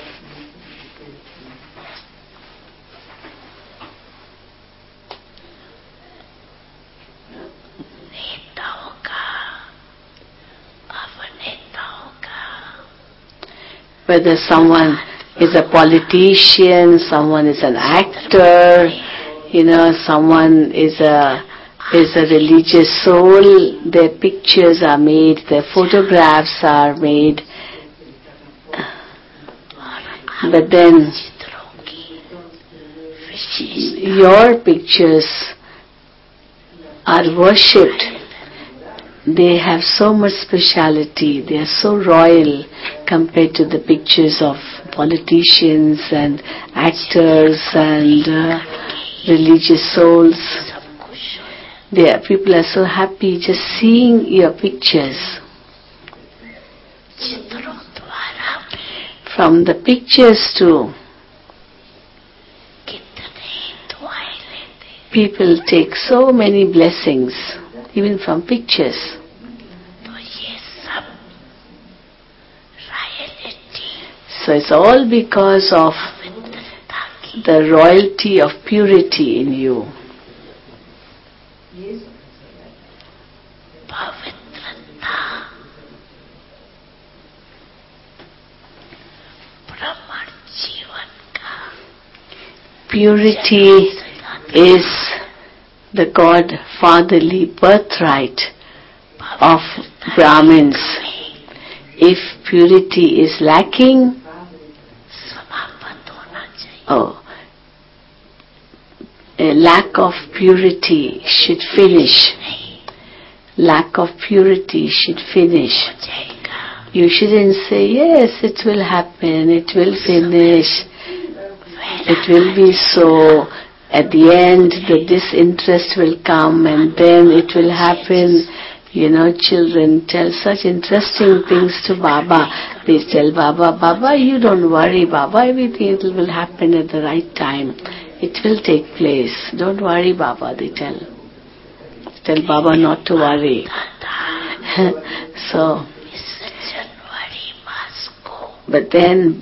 Whether someone is a politician, someone is an actor, you know, someone is a is a religious soul, their pictures are made, their photographs are made. But then your pictures are worshipped. They have so much speciality, they are so royal compared to the pictures of politicians and actors and uh, religious souls. They are, people are so happy just seeing your pictures. From the pictures too, people take so many blessings, even from pictures. So it's all because of the royalty of purity in you. Purity is the God-fatherly birthright of Brahmins. If purity is lacking, oh, a lack of purity should finish. Lack of purity should finish. You shouldn't say, yes, it will happen, it will finish, it will be so, at the end the disinterest will come and then it will happen. You know, children tell such interesting things to Baba. They tell Baba, Baba, you don't worry, Baba, everything will happen at the right time. It will take place. Don't worry, Baba, they tell. Tell Baba not to worry. So, but then,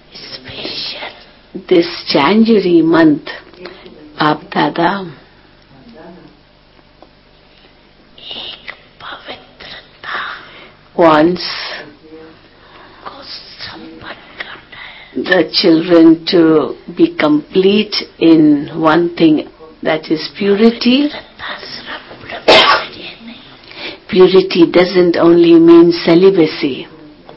this January month, Bap Dada wants the children to be complete in one thing, that is purity. Purity doesn't only mean celibacy.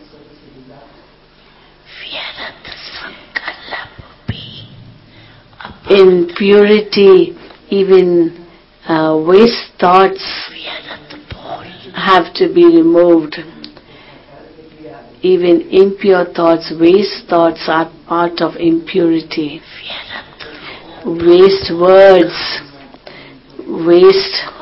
In purity, even uh, waste thoughts have to be removed. Even impure thoughts, waste thoughts are part of impurity. Waste words, waste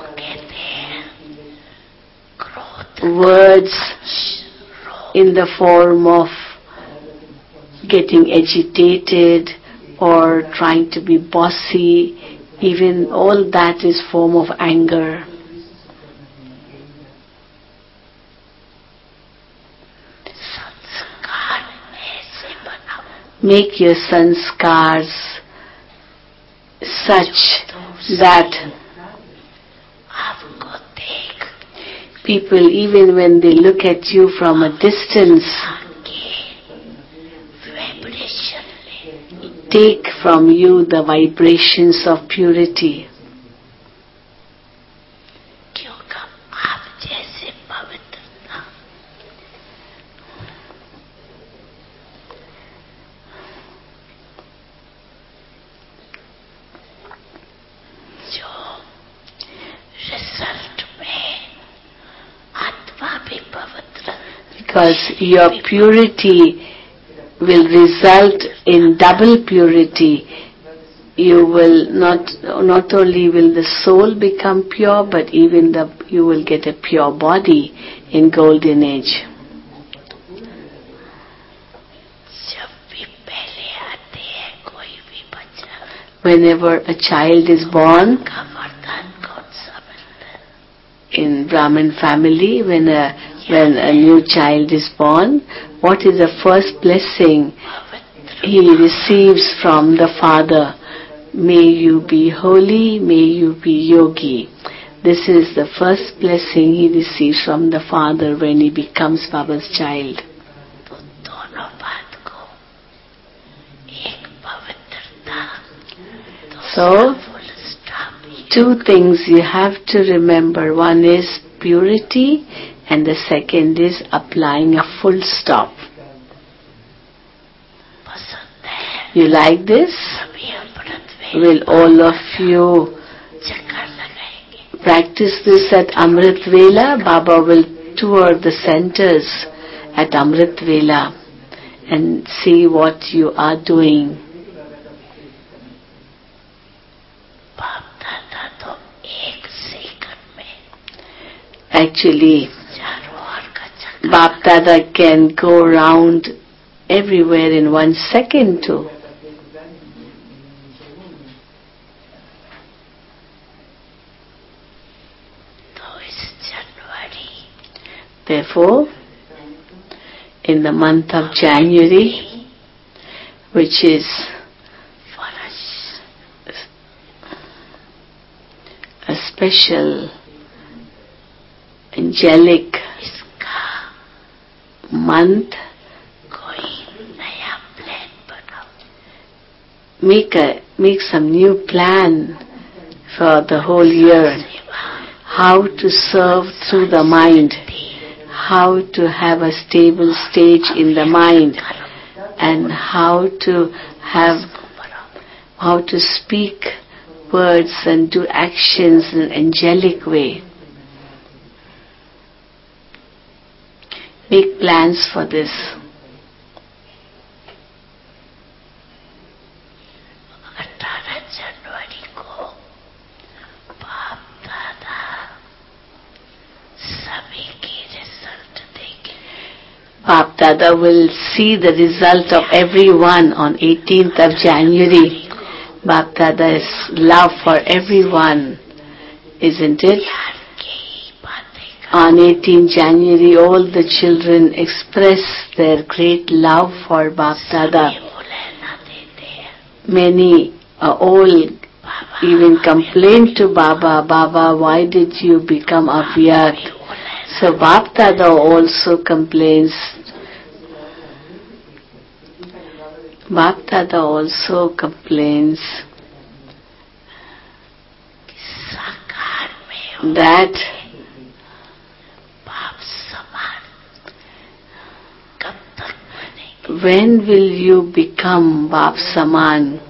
words in the form of getting agitated or trying to be bossy, even all that is form of anger. Make your sanskars such that people, even when they look at you from a distance, take from you the vibrations of purity. Because your purity will result in double purity. You will not not only will the soul become pure, but even the you will get a pure body in golden age. Whenever a child is born in Brahmin family, when a when a new child is born, what is the first blessing he receives from the father? May you be holy, may you be yogi. This is the first blessing he receives from the father when he becomes Baba's child. So, two things you have to remember. One is purity, and the second is applying a full stop. You like this? Will all of you practice this at Amrit Vela? Baba will tour the centers at Amrit Vela and see what you are doing. Actually, Bap Dada can go around everywhere in one second too. Therefore, in the month of January, which is a special angelic month, make a make some new plan for the whole year. How to serve through the mind, how to have a stable stage in the mind, and how to have how to speak words and do actions in an angelic way. Make plans for this. Dada will see the result of everyone on eighteenth of January. Bap Dada's love for everyone, isn't it? On eighteenth January, all the children express their great love for Bap Dada. Many, uh, all even complain to Baba, Baba, why did you become avyakt? So Bap Dada also complains. Bap Dada also complains that when will you become Bap Saman?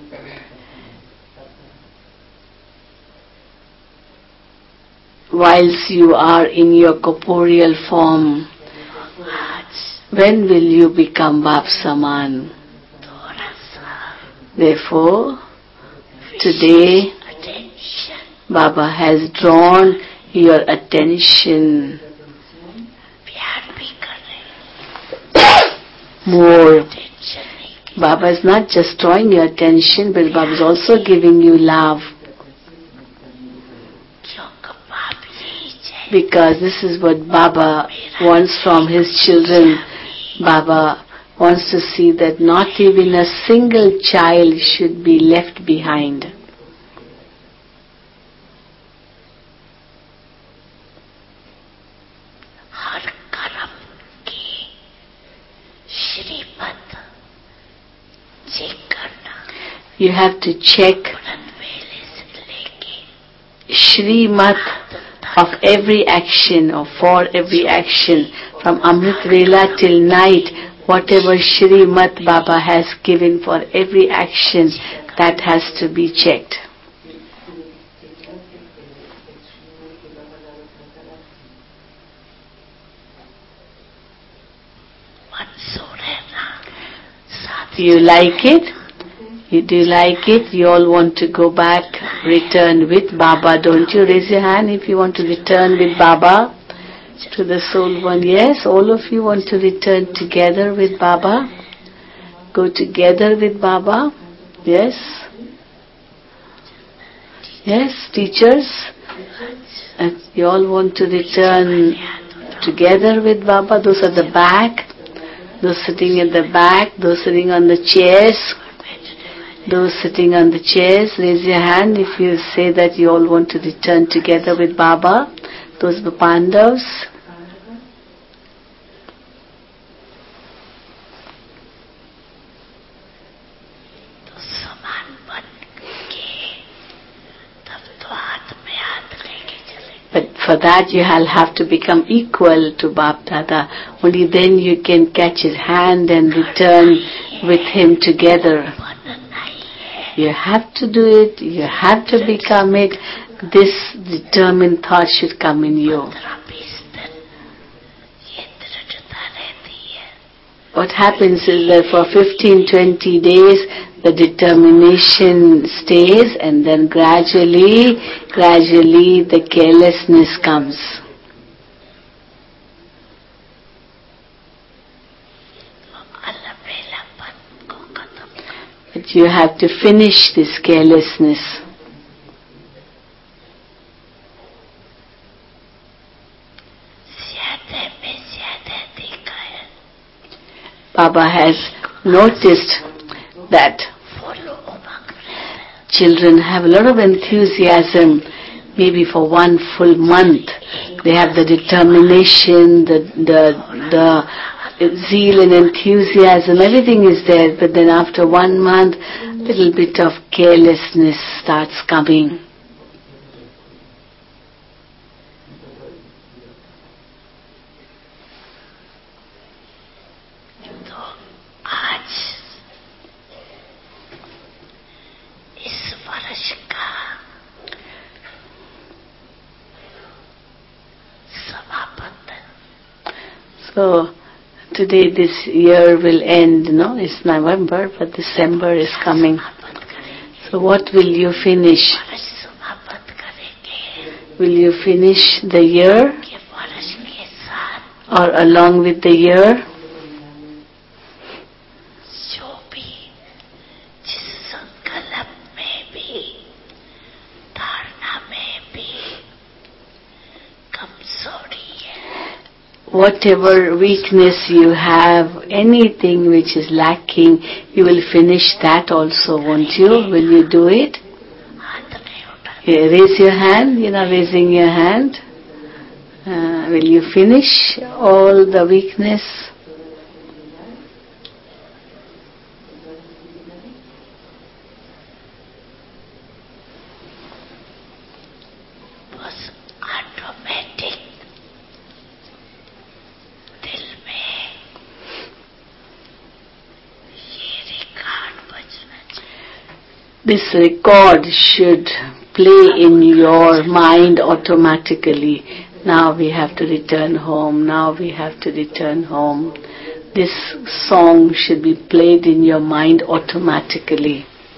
Whilst you are in your corporeal form, when will you become Bap Saman? Therefore, today, Baba has drawn your attention more. Baba is not just drawing your attention, but Baba is also giving you love. Because this is what Baba wants from his children. Baba wants to see that not even a single child should be left behind. You have to check Shrimat of every action or for every action from Amrit Vela till night. Whatever Shrimat Baba has given for every action, that has to be checked. Do you like it? You do like it? You all want to go back, return with Baba, don't you? Raise your hand if you want to return with Baba to the soul one. Yes, all of you want to return together with Baba. Go together with Baba. Yes. Yes, teachers. Uh, you all want to return together with Baba. Those at the back. Those sitting at the back. Those sitting on the chairs. Those sitting on the chairs, raise your hand if you say that you all want to return together with Baba. Those the Pandavas. But for that you will have to become equal to Bap Dada. Only then you can catch his hand and return with him together. You have to do it, you have to become it. This determined thought should come in you. What happens is that for fifteen to twenty days, the determination stays, and then gradually, gradually the carelessness comes. But you have to finish this carelessness. Baba has noticed that children have a lot of enthusiasm, maybe for one full month. They have the determination, the the the zeal and enthusiasm, everything is there, but then after one month, a little bit of carelessness starts coming. So today this year will end, no? It's November, but December is coming. So what will you finish? Will you finish the year? Or along with the year? कमजोरी है, whatever weakness you have, anything which is lacking, you will finish that also, won't you? Will you do it? हाथ नहीं उठा, Yeah, raise your hand. You're not raising your hand. Uh, will you finish all the weakness? बस automatic दिल में ये record बजना चाहिए. This record should play in your mind automatically. Now we have to return home. Now we have to return home. This song should be played in your mind automatically.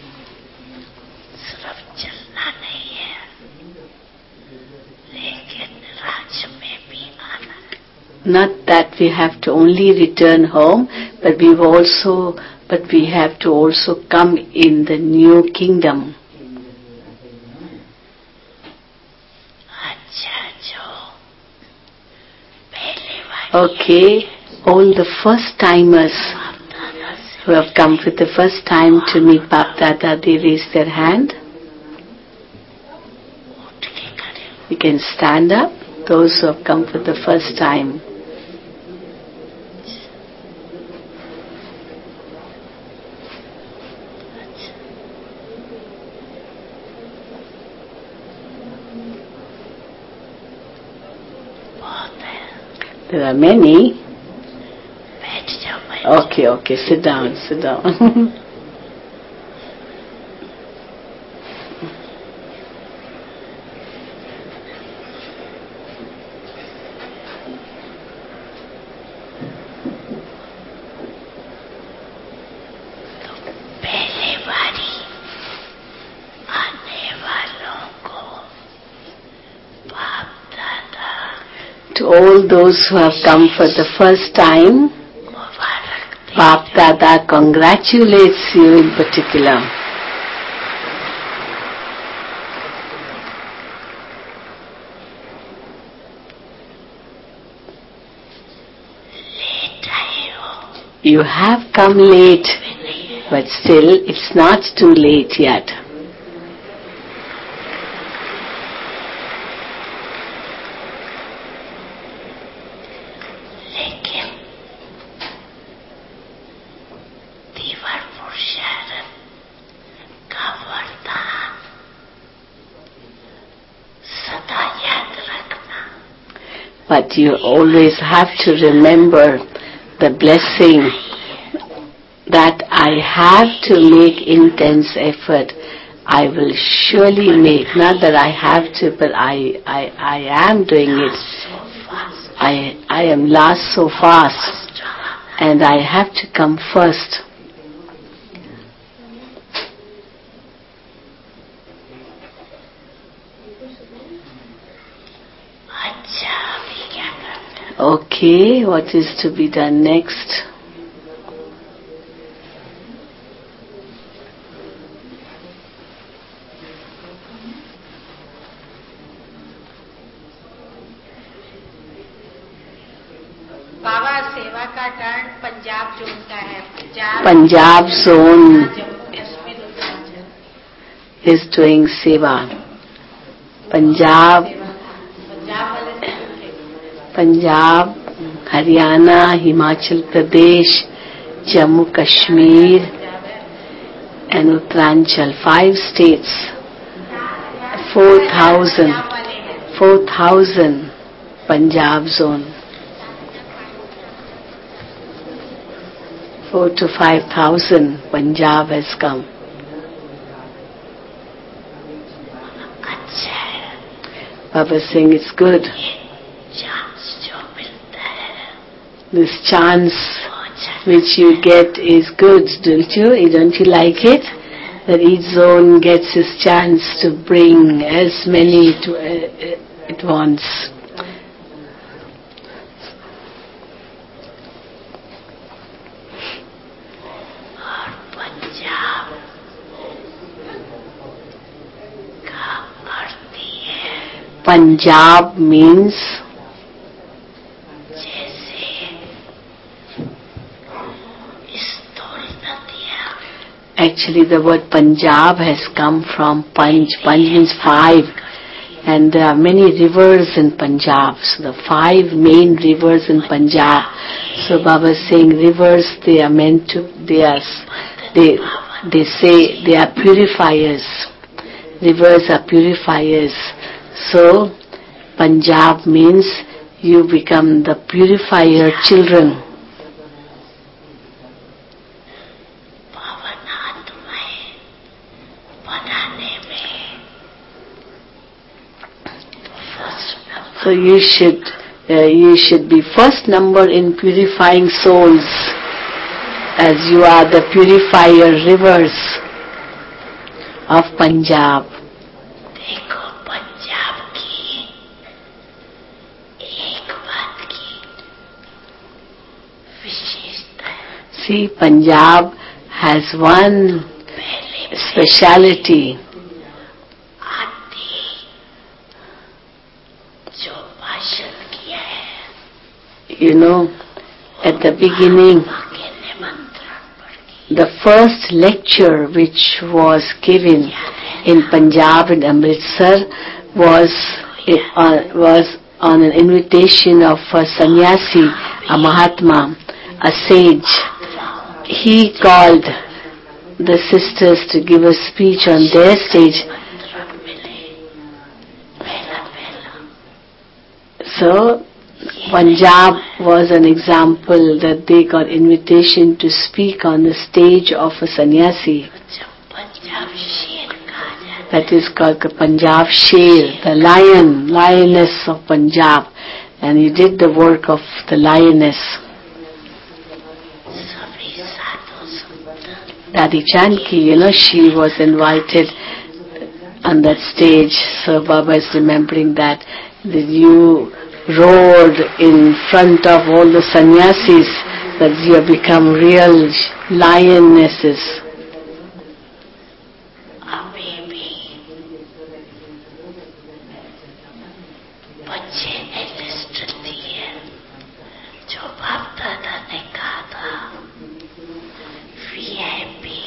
सिर्फ चलना नहीं है, लेकिन राज्य में भी आना है. Not that we have to only return home, but we've also, but we have to also come in the new kingdom. अच्छा, जो पहले वाली Okay, all the first timers दादा से who have come for the first time to meet Bap Dada, they raise their hand. उठ के खड़े हो. You can stand up. Those who have come for the first time. बहुत है. There are many. बैठ जाओ, बैठ Okay, okay, sit down, sit down. पहले बारी आने वालों को बाप दादा To all those who have come for the first time, मुबारक दे. Bap Dada congratulates you in particular. Late आए हो, You have come late, भी नहीं है. but still it's not too late yet. लेकिन दीवार पुरुषारन का वरदान सदा याद रखना. But you always have to remember the blessing that I have to make intense effort. I will surely make, not that I have to, but I, I, I am doing it. So fast, I, I am last so fast, and I have to come first. अच्छा, अभी क्या करना है? Okay, what is to be done next? बाबा सेवा का turn Punjab zone का है. Punjab Punjab zone Jammu Kashmir Uttaranchal. is doing seva. Punjab, Punjab वाले से पूछे. Punjab, Haryana, Himachal Pradesh, Jammu Kashmir, Punjab है. and Uttaranchal, five states, four thousand, Punjab वाले हैं. four thousand Punjab zone, four to five thousand Punjab has come. अच्छा है. Baba Singh, it's good. ये chance जो मिलता है This chance वो अच्छा which you get is good, don't you? Don't you like it? That each zone gets its chance to bring as many to, uh, at once. और पंजाब का अर्थ ही है Punjab means? Actually, the word Punjab has come from Panj. Panj means five. And there are many rivers in Punjab. So the five main rivers in Punjab. So Baba is saying rivers, they are meant to, they are, they, they say they are purifiers. Rivers are purifiers. So Punjab means you become the purifier children. So you should uh, you should be first number in purifying souls, as you are the purifier rivers of Punjab. देखो पंजाब की एक बात की विशेषता है. See, Punjab has one speciality. You know, at the beginning, the first lecture which was given in Punjab in Amritsar was uh, was on an invitation of a sannyasi, a Mahatma, a sage. He called the sisters to give a speech on their stage. So Punjab was an example that they got invitation to speak on the stage of a sannyasi. That is called the Punjab Sher, the lion, lioness of Punjab. And he did the work of the lioness. Dadi Janki, you know, she was invited on that stage. So Baba is remembering that, that you roared in front of all the sannyasis, that you have become real lionesses. बच्चे ने list दी है जो बाप दादा ने कहा था VIP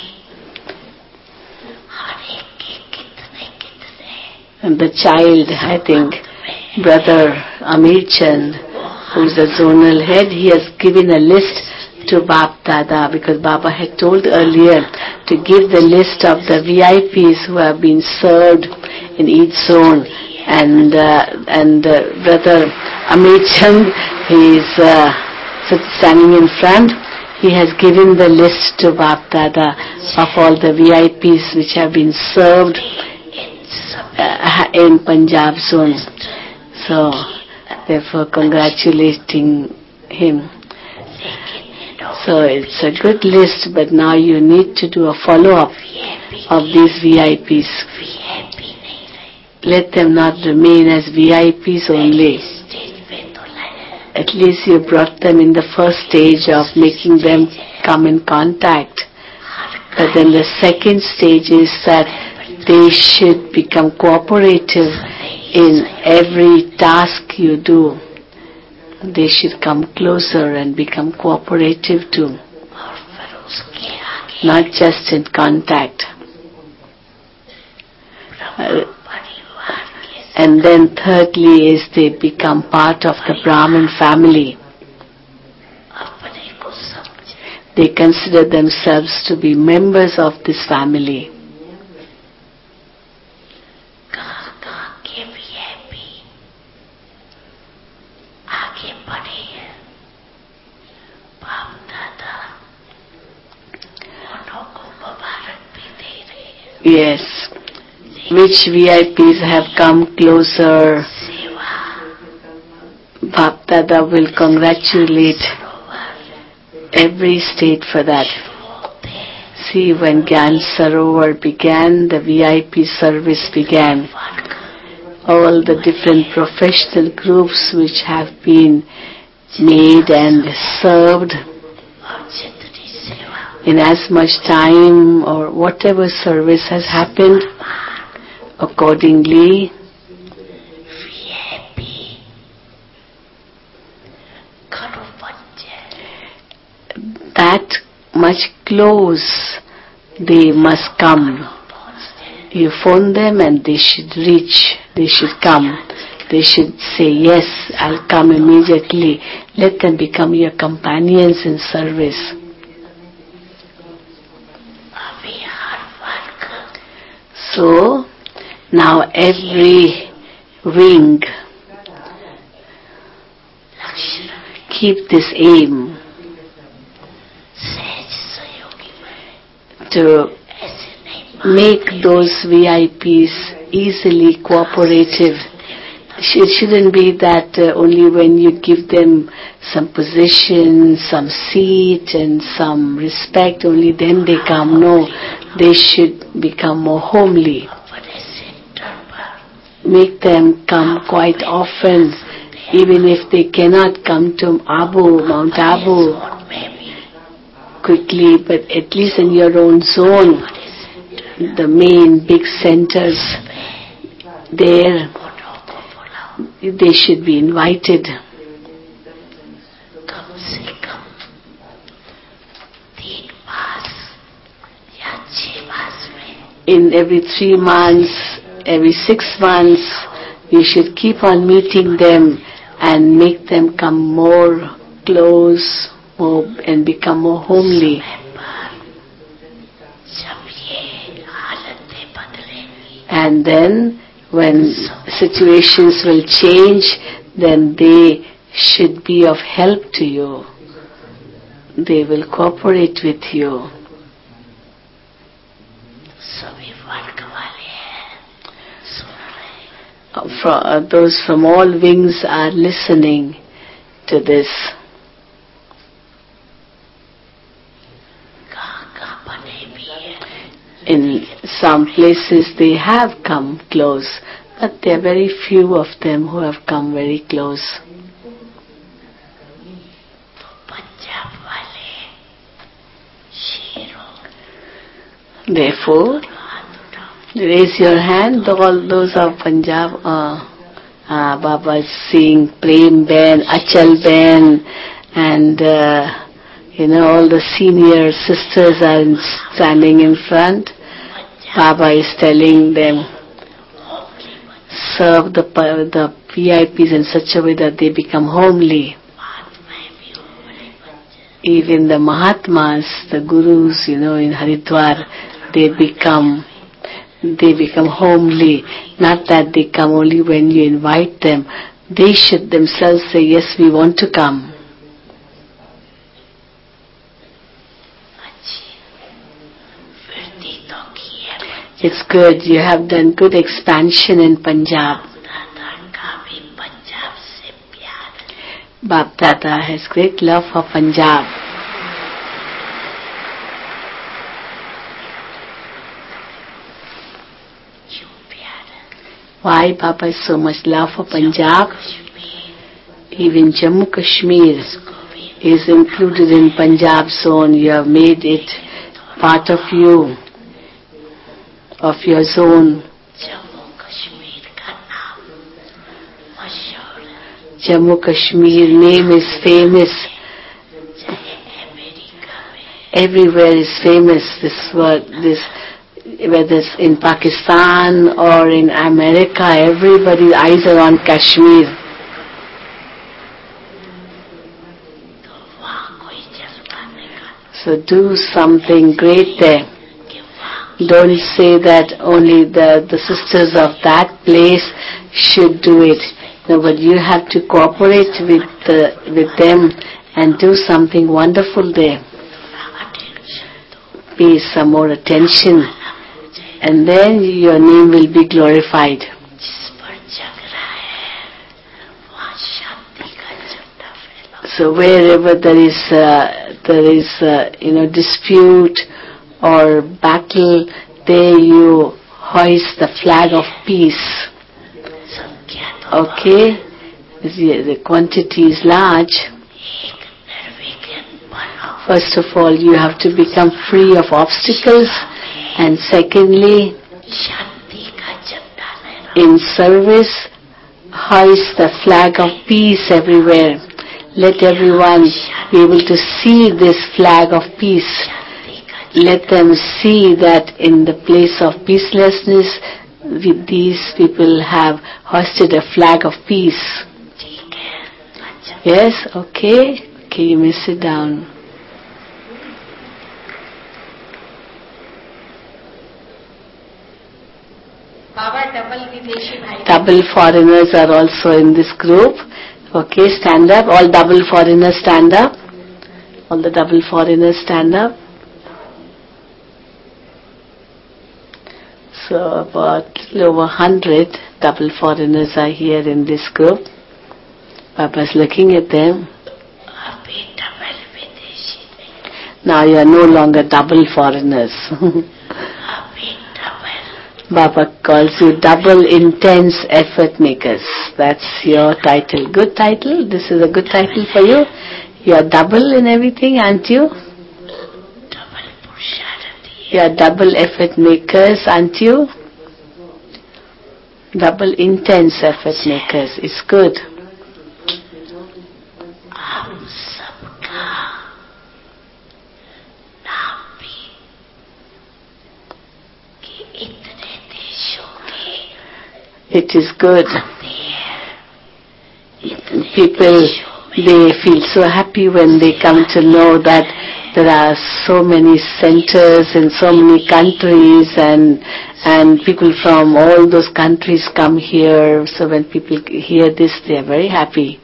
हर एक के कितने कितने. And the child, I think, Brother Amir Chand, who is the zonal head, he has given a list to Bap Dada, because Baba had told earlier to give the list of the V I Ps who have been served in each zone. And uh, and uh, Brother Amir Chand, he is uh, standing in front. He has given the list to Bap Dada of all the V I Ps which have been served uh, in Punjab zone. So, therefore, congratulating him. So it's a good list, but now you need to do a follow-up of these V I Ps. Let them not remain as V I Ps only. At least you brought them in the first stage of making them come in contact. But then the second stage is that they should become cooperative in every task you do. They should come closer and become cooperative too, not just in contact. Uh, and then thirdly is they become part of the Brahmin family. They consider themselves to be members of this family. Yes. Which V I Ps have come closer? Bap Dada will congratulate every state for that. See, when Gyan Sarovar began, the V I P service began. All the different professional groups which have been made and served in as much time or whatever service has happened, accordingly that much close they must come. You phone them and they should reach, they should come. They should say, yes, I'll come immediately. Let them become your companions in service. So, now every wing, keep this aim to make those V I Ps easily cooperative. It shouldn't be that uh, only when you give them some position, some seat and some respect, only then they come. No, they should become more homely. Make them come quite often, even if they cannot come to Abu, Mount Abu quickly, but at least in your own zone, the main big centers, there they should be invited. In every three months, every six months, you should keep on meeting them and make them come more close more and become more homely. And then when situations will change, then they should be of help to you. They will cooperate with you. For, uh, those from all wings are listening to this. In some places they have come close, but there are very few of them who have come very close. Therefore, raise your hand, all those of Punjab. Uh, uh, Baba is seeing Prem Ben, Achal Ben, and uh, you know, all the senior sisters are standing in front. Baba is telling them, serve the, the V I Ps in such a way that they become homely. Even the Mahatmas, the Gurus, you know, in Haridwar, they become, they become homely. Not that they come only when you invite them. They should themselves say, yes, we want to come. It's good. You have done good expansion in Punjab. Bap Dada has great love for Punjab. Why Baba has so much love for Punjab? Even Jammu Kashmir is included in Punjab zone. You have made it part of you, of your zone. Jammu Kashmir name is famous. Everywhere is famous. This word, this, whether it's in Pakistan or in America, everybody's eyes are on Kashmir. So do something great there. Don't say that only the, the sisters of that place should do it. No, but you have to cooperate with the, with them and do something wonderful there. Pay some more attention, and then your name will be glorified. So wherever there is uh, there is uh, you know dispute or battle, there you hoist the flag of peace. Okay, the quantity is large. First of all, you have to become free of obstacles, and secondly, in service, hoist the flag of peace everywhere. Let everyone be able to see this flag of peace. Let them see that in the place of peacelessness, with these people have hoisted a flag of peace. Yes, okay. Okay, you may sit down. Baba, double Videshi Bhai. Double foreigners are also in this group. Okay, stand up. All double foreigners stand up. All the double foreigners stand up. So about over one hundred double foreigners are here in this group. Papa's looking at them. Now you are no longer double foreigners. Baba calls you double intense effort makers. That's your title. Good title. This is a good title for you. You are double in everything, aren't you? You are double effort makers, aren't you? Double intense effort makers. It's good. It is good. People, they feel so happy when they come to know that there are so many centers in so many countries, and and people from all those countries come here. So when people hear this, they are very happy.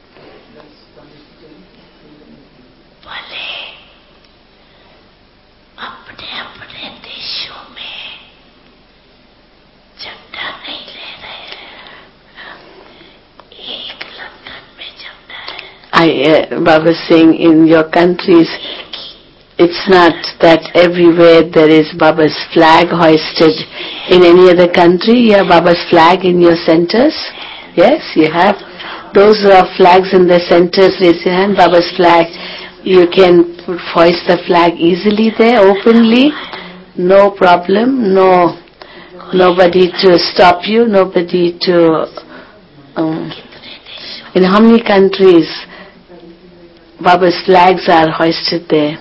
I, uh, Baba was saying, in your countries, it's not that everywhere there is Baba's flag hoisted. In any other country, you have Baba's flag in your centers? Yes, you have. Those who have flags in their centers, raise your hand. Baba's flag, you can hoist the flag easily there, openly. No problem, no, nobody to stop you, nobody to... Um, in how many countries Baba's flags are hoisted there?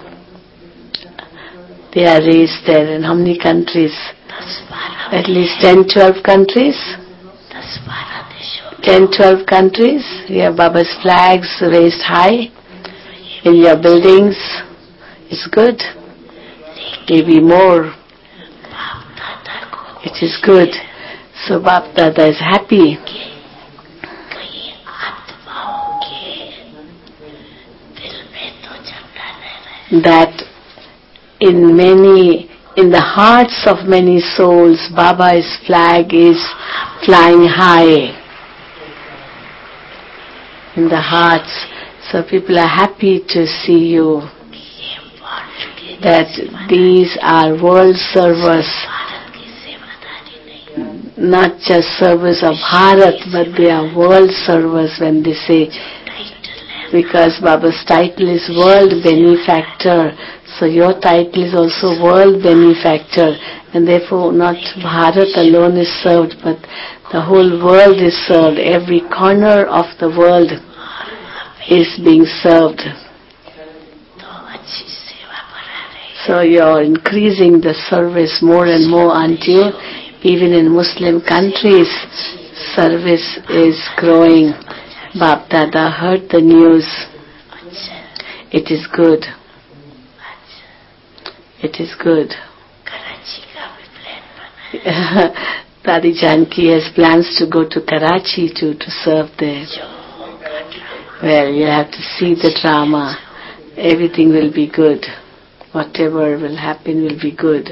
They are raised there. In how many countries? At least ten, twelve countries? ten, twelve countries. You have Baba's flags raised high in your buildings. It's good. Maybe more. It is good. So Bap Dada is happy. That in many, in the hearts of many souls, Baba's flag is flying high. In the hearts. So people are happy to see you. That these are world servers. Not just servers of Bharat, but they are world servers when they say, because Baba's title is World Benefactor, so your title is also World Benefactor, and therefore not Bharat alone is served, but the whole world is served. Every corner of the world is being served. So you're increasing the service more and more, aren't you? Even in Muslim countries, service is growing. Bap Dada heard the news. It is good. It is good. Dadi Janki has plans to go to Karachi to, to serve there. Well, you have to see the drama. Everything will be good. Whatever will happen will be good.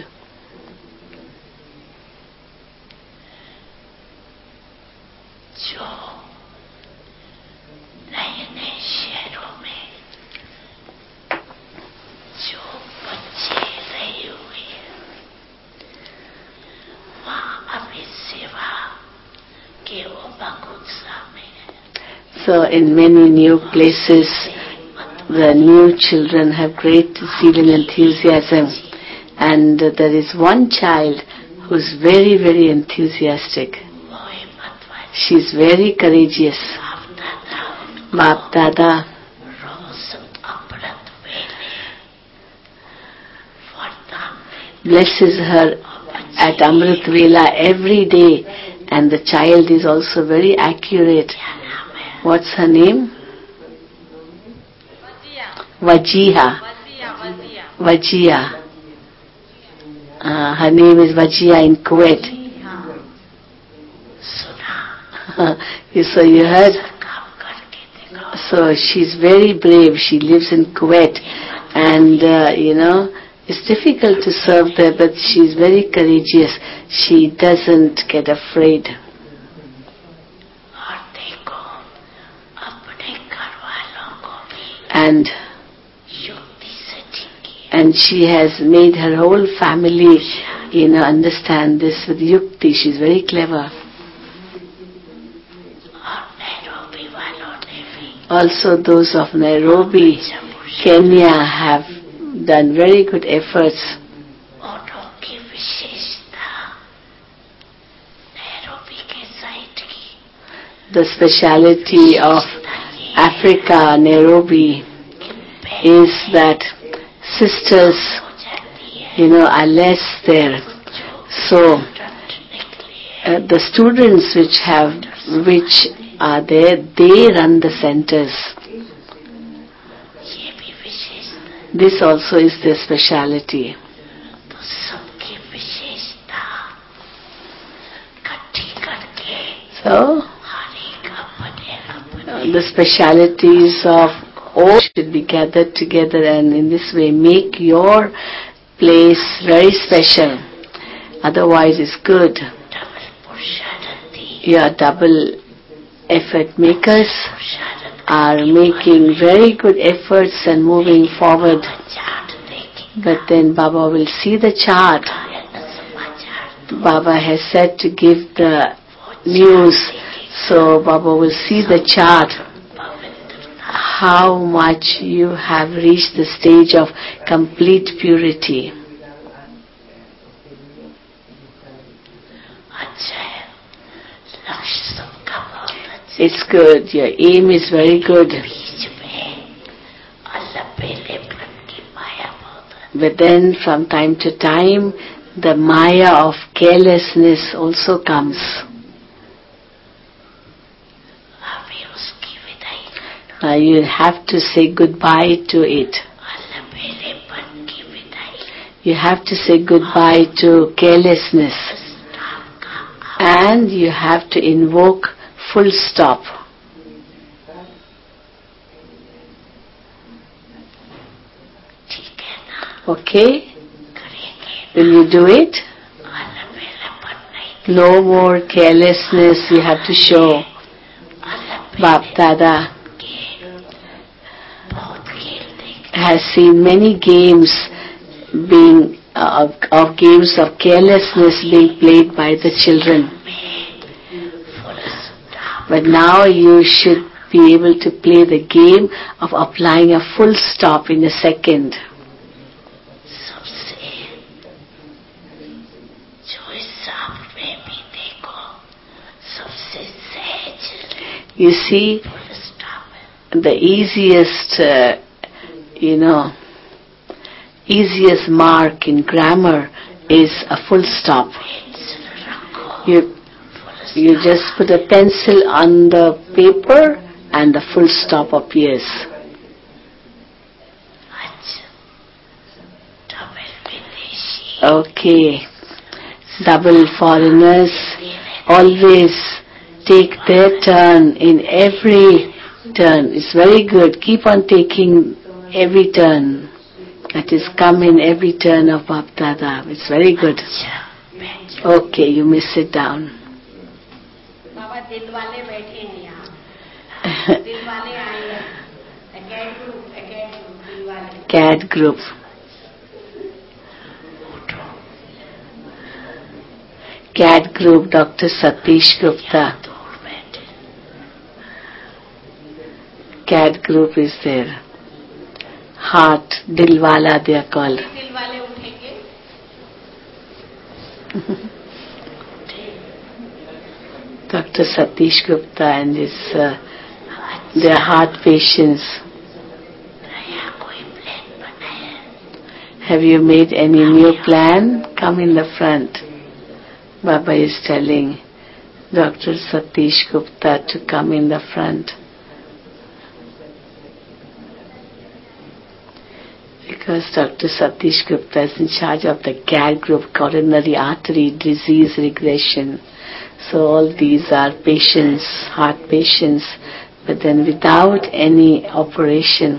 So in many new places, the new children have great zeal and enthusiasm. And uh, there is one child who's very, very enthusiastic. She's very courageous. Bap Dada blesses her at Amrit Vela every day, and the child is also very accurate. What's her name? Wajiha. Wajia. Uh, her name is Wajia in Kuwait. So you heard? So she's very brave. She lives in Kuwait, and uh, you know, it's difficult to serve there, but she's very courageous. She doesn't get afraid. And and she has made her whole family, you know, understand this with Yukti. She's very clever. Also, those of Nairobi, Kenya have done very good efforts. The speciality of Africa, Nairobi, is that sisters, you know, are less there. So uh, the students which have, which are there, they run the centers. This also is their speciality. So the specialities of all should be gathered together, and in this way make your place very special. Otherwise it's good. You are double effort makers, are making very good efforts and moving forward. But then Baba will see the chart. Baba has said to give the news. So Baba will see the chart, how much you have reached the stage of complete purity. It's good, your aim is very good. But then from time to time, the Maya of carelessness also comes. Uh, you have to say goodbye to it. You have to say goodbye to carelessness. And you have to invoke full stop. Okay? Will you do it? No more carelessness you have to show. Bap Dada has seen many games being uh, of, of games of carelessness being played by the children. But now you should be able to play the game of applying a full stop in a second. You see, the easiest, uh, you know, easiest mark in grammar is a full stop. You, you just put a pencil on the paper and the full stop appears. Okay. Double foreigners always take their turn in every turn. It's very good. Keep on taking every turn. That is, come in every turn of Bap Dada. It's very good. Okay, you may sit down. Baba, dil wale baithe hain yahan. Dil wale aaye hain. Acad group, acad group, dil wale. C A D group. C A D group, Doctor Satish Gupta. C A D group is there. Heart, Dilwala they are called. Dilwale uthenge. Doctor Satish Gupta and his, uh, their heart patients Have you made any new plan? Come in the front. Baba is telling Doctor Satish Gupta to come in the front. Because Doctor Satish Gupta is in charge of the C A D group, coronary artery disease regression. So all these are patients, heart patients, but then without any operation.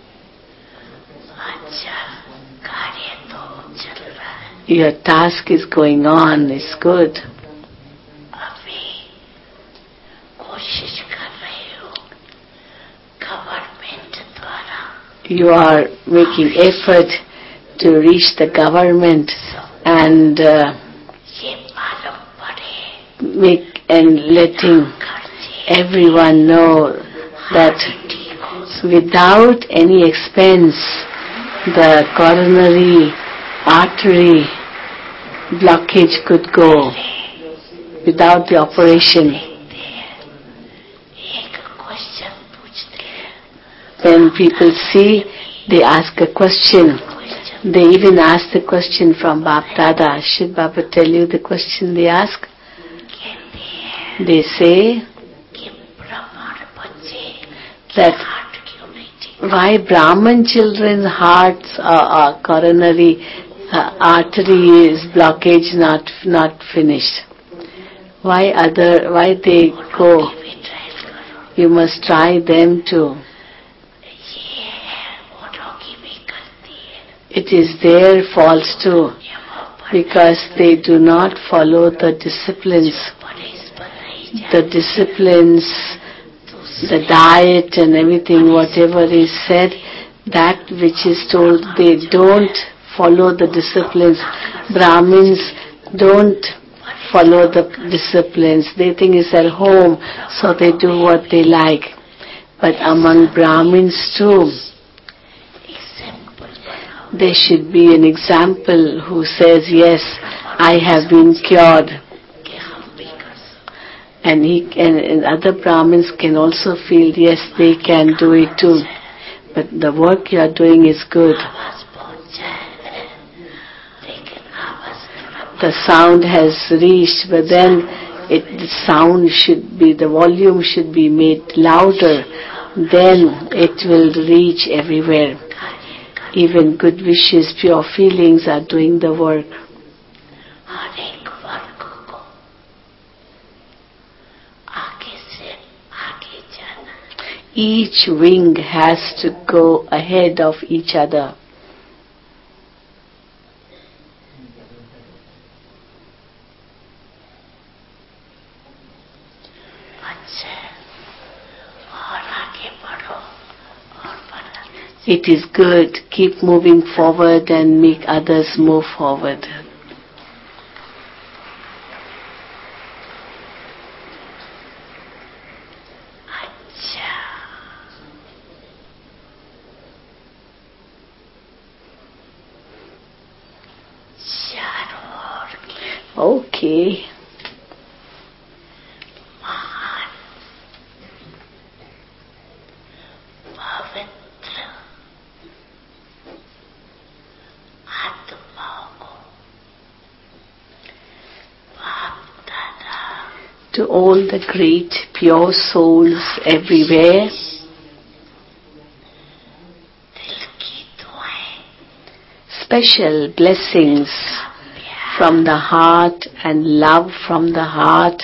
Your task is going on, it's good. You are making effort to reach the government and uh, make and letting everyone know that without any expense the coronary artery blockage could go without the operation. When people see, they ask a question. They even ask the question from Bap Dada. Should Baba tell you the question they ask? They say that why Brahman children's hearts uh, uh, coronary uh, artery is blockage not not finished. Why other? Why they go? You must try them too. It is their fault too, because they do not follow the disciplines. The disciplines, the diet and everything, whatever is said, that which is told, they don't follow the disciplines. Brahmins don't follow the disciplines. They think it's at home, so they do what they like. But among Brahmins too, there should be an example who says, yes, I have been cured. And he can, and other Brahmins can also feel, yes, they can do it too. But the work you are doing is good. The sound has reached, but then it, the sound should be, the volume should be made louder. Then it will reach everywhere. Even good wishes, pure feelings are doing the work. Each wing has to go ahead of each other. It is good. Keep moving forward and make others move forward. Okay. To all the great pure souls everywhere, special blessings from the heart and love from the heart,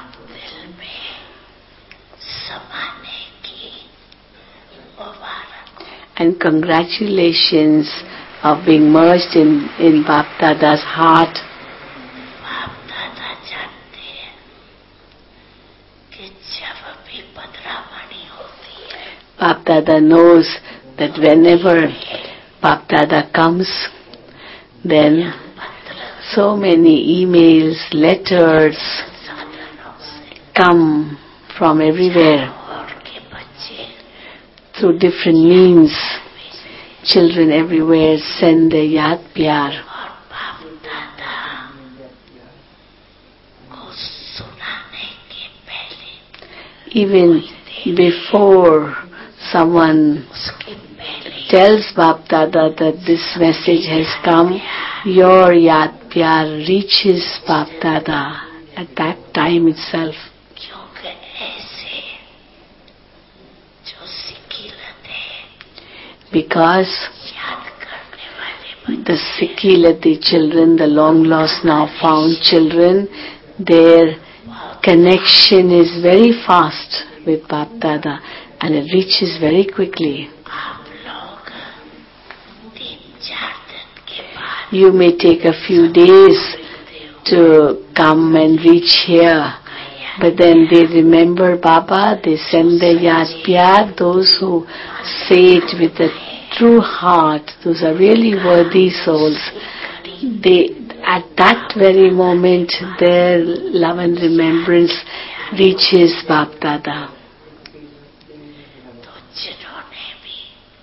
and congratulations of being merged in, in Bap Dada's heart. Bap Dada knows that whenever Bap Dada comes, then so many emails, letters come from everywhere through different means. Children everywhere send their yaad pyar. Even before someone tells Bap Dada that this message has come, your Yaad Pyar reaches Bap Dada at that time itself. क्योंकि ऐसे जो सिकिलते Because याद करने वाले the Sikilati children, the long lost now found children, their connection is very fast with Bap Dada and it reaches very quickly. आप लोग तीन चार दिन के बाद You may take a few days to come and reach here, but then they remember Baba, they send their Yaad Pyar. Those who say it with a true heart, those are really worthy souls. They, at that very moment, their love and remembrance reaches Bap Dada. तो जिन्होंने भी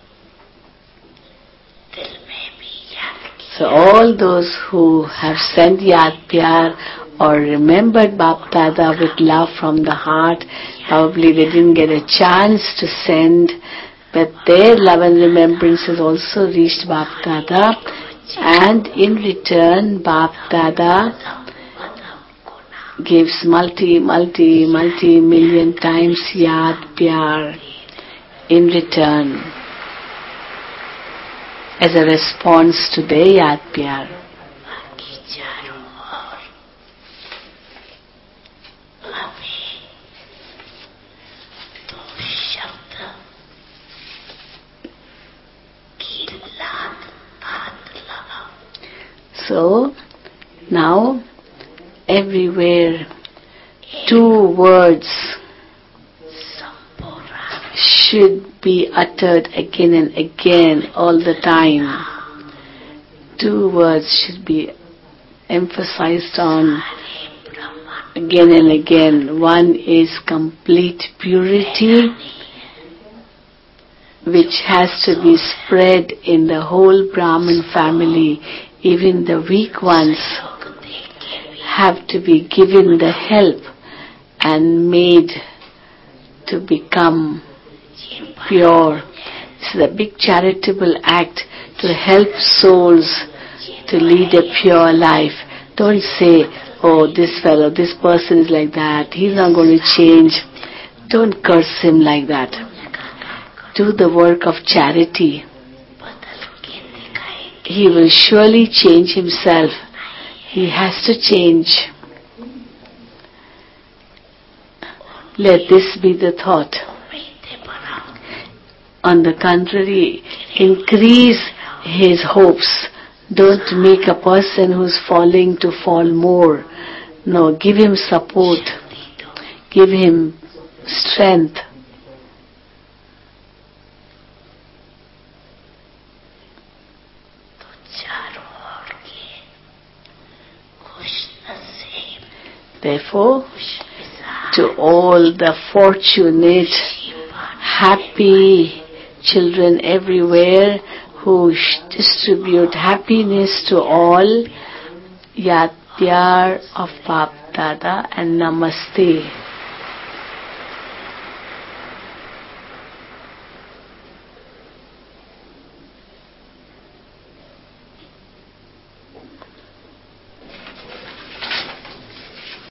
दिल में भी याद किया So all those who have sent Yaad Pyar or remembered Bap Dada with love from the heart, probably they didn't get a chance to send, but their love and remembrance has also reached Bap Dada, and in return Bap Dada gives multi, multi, multi million times Yaad Pyar in return as a response to their Yaad Pyar. बाकी चारों ओर अभी दो शब्द की लात हाथ लगाओ So, now, everywhere, two words संपूर्ण should be uttered again and again all the time. Two words should be emphasized on again and again. One is complete purity, which has to be spread in the whole Brahmin family. Even the weak ones have to be given the help and made to become pure. This is a big charitable act to help souls to lead a pure life. Don't say, oh, this fellow, this person is like that, he's not going to change. Don't curse him like that. Do the work of charity. He will surely change himself. He has to change. Let this be the thought. On the contrary, increase his hopes. Don't make a person who's falling to fall more. No, give him support. Give him strength. Therefore, to all the fortunate, happy children everywhere who distribute happiness to all, Yaad Pyar of Bap Dada and Namaste.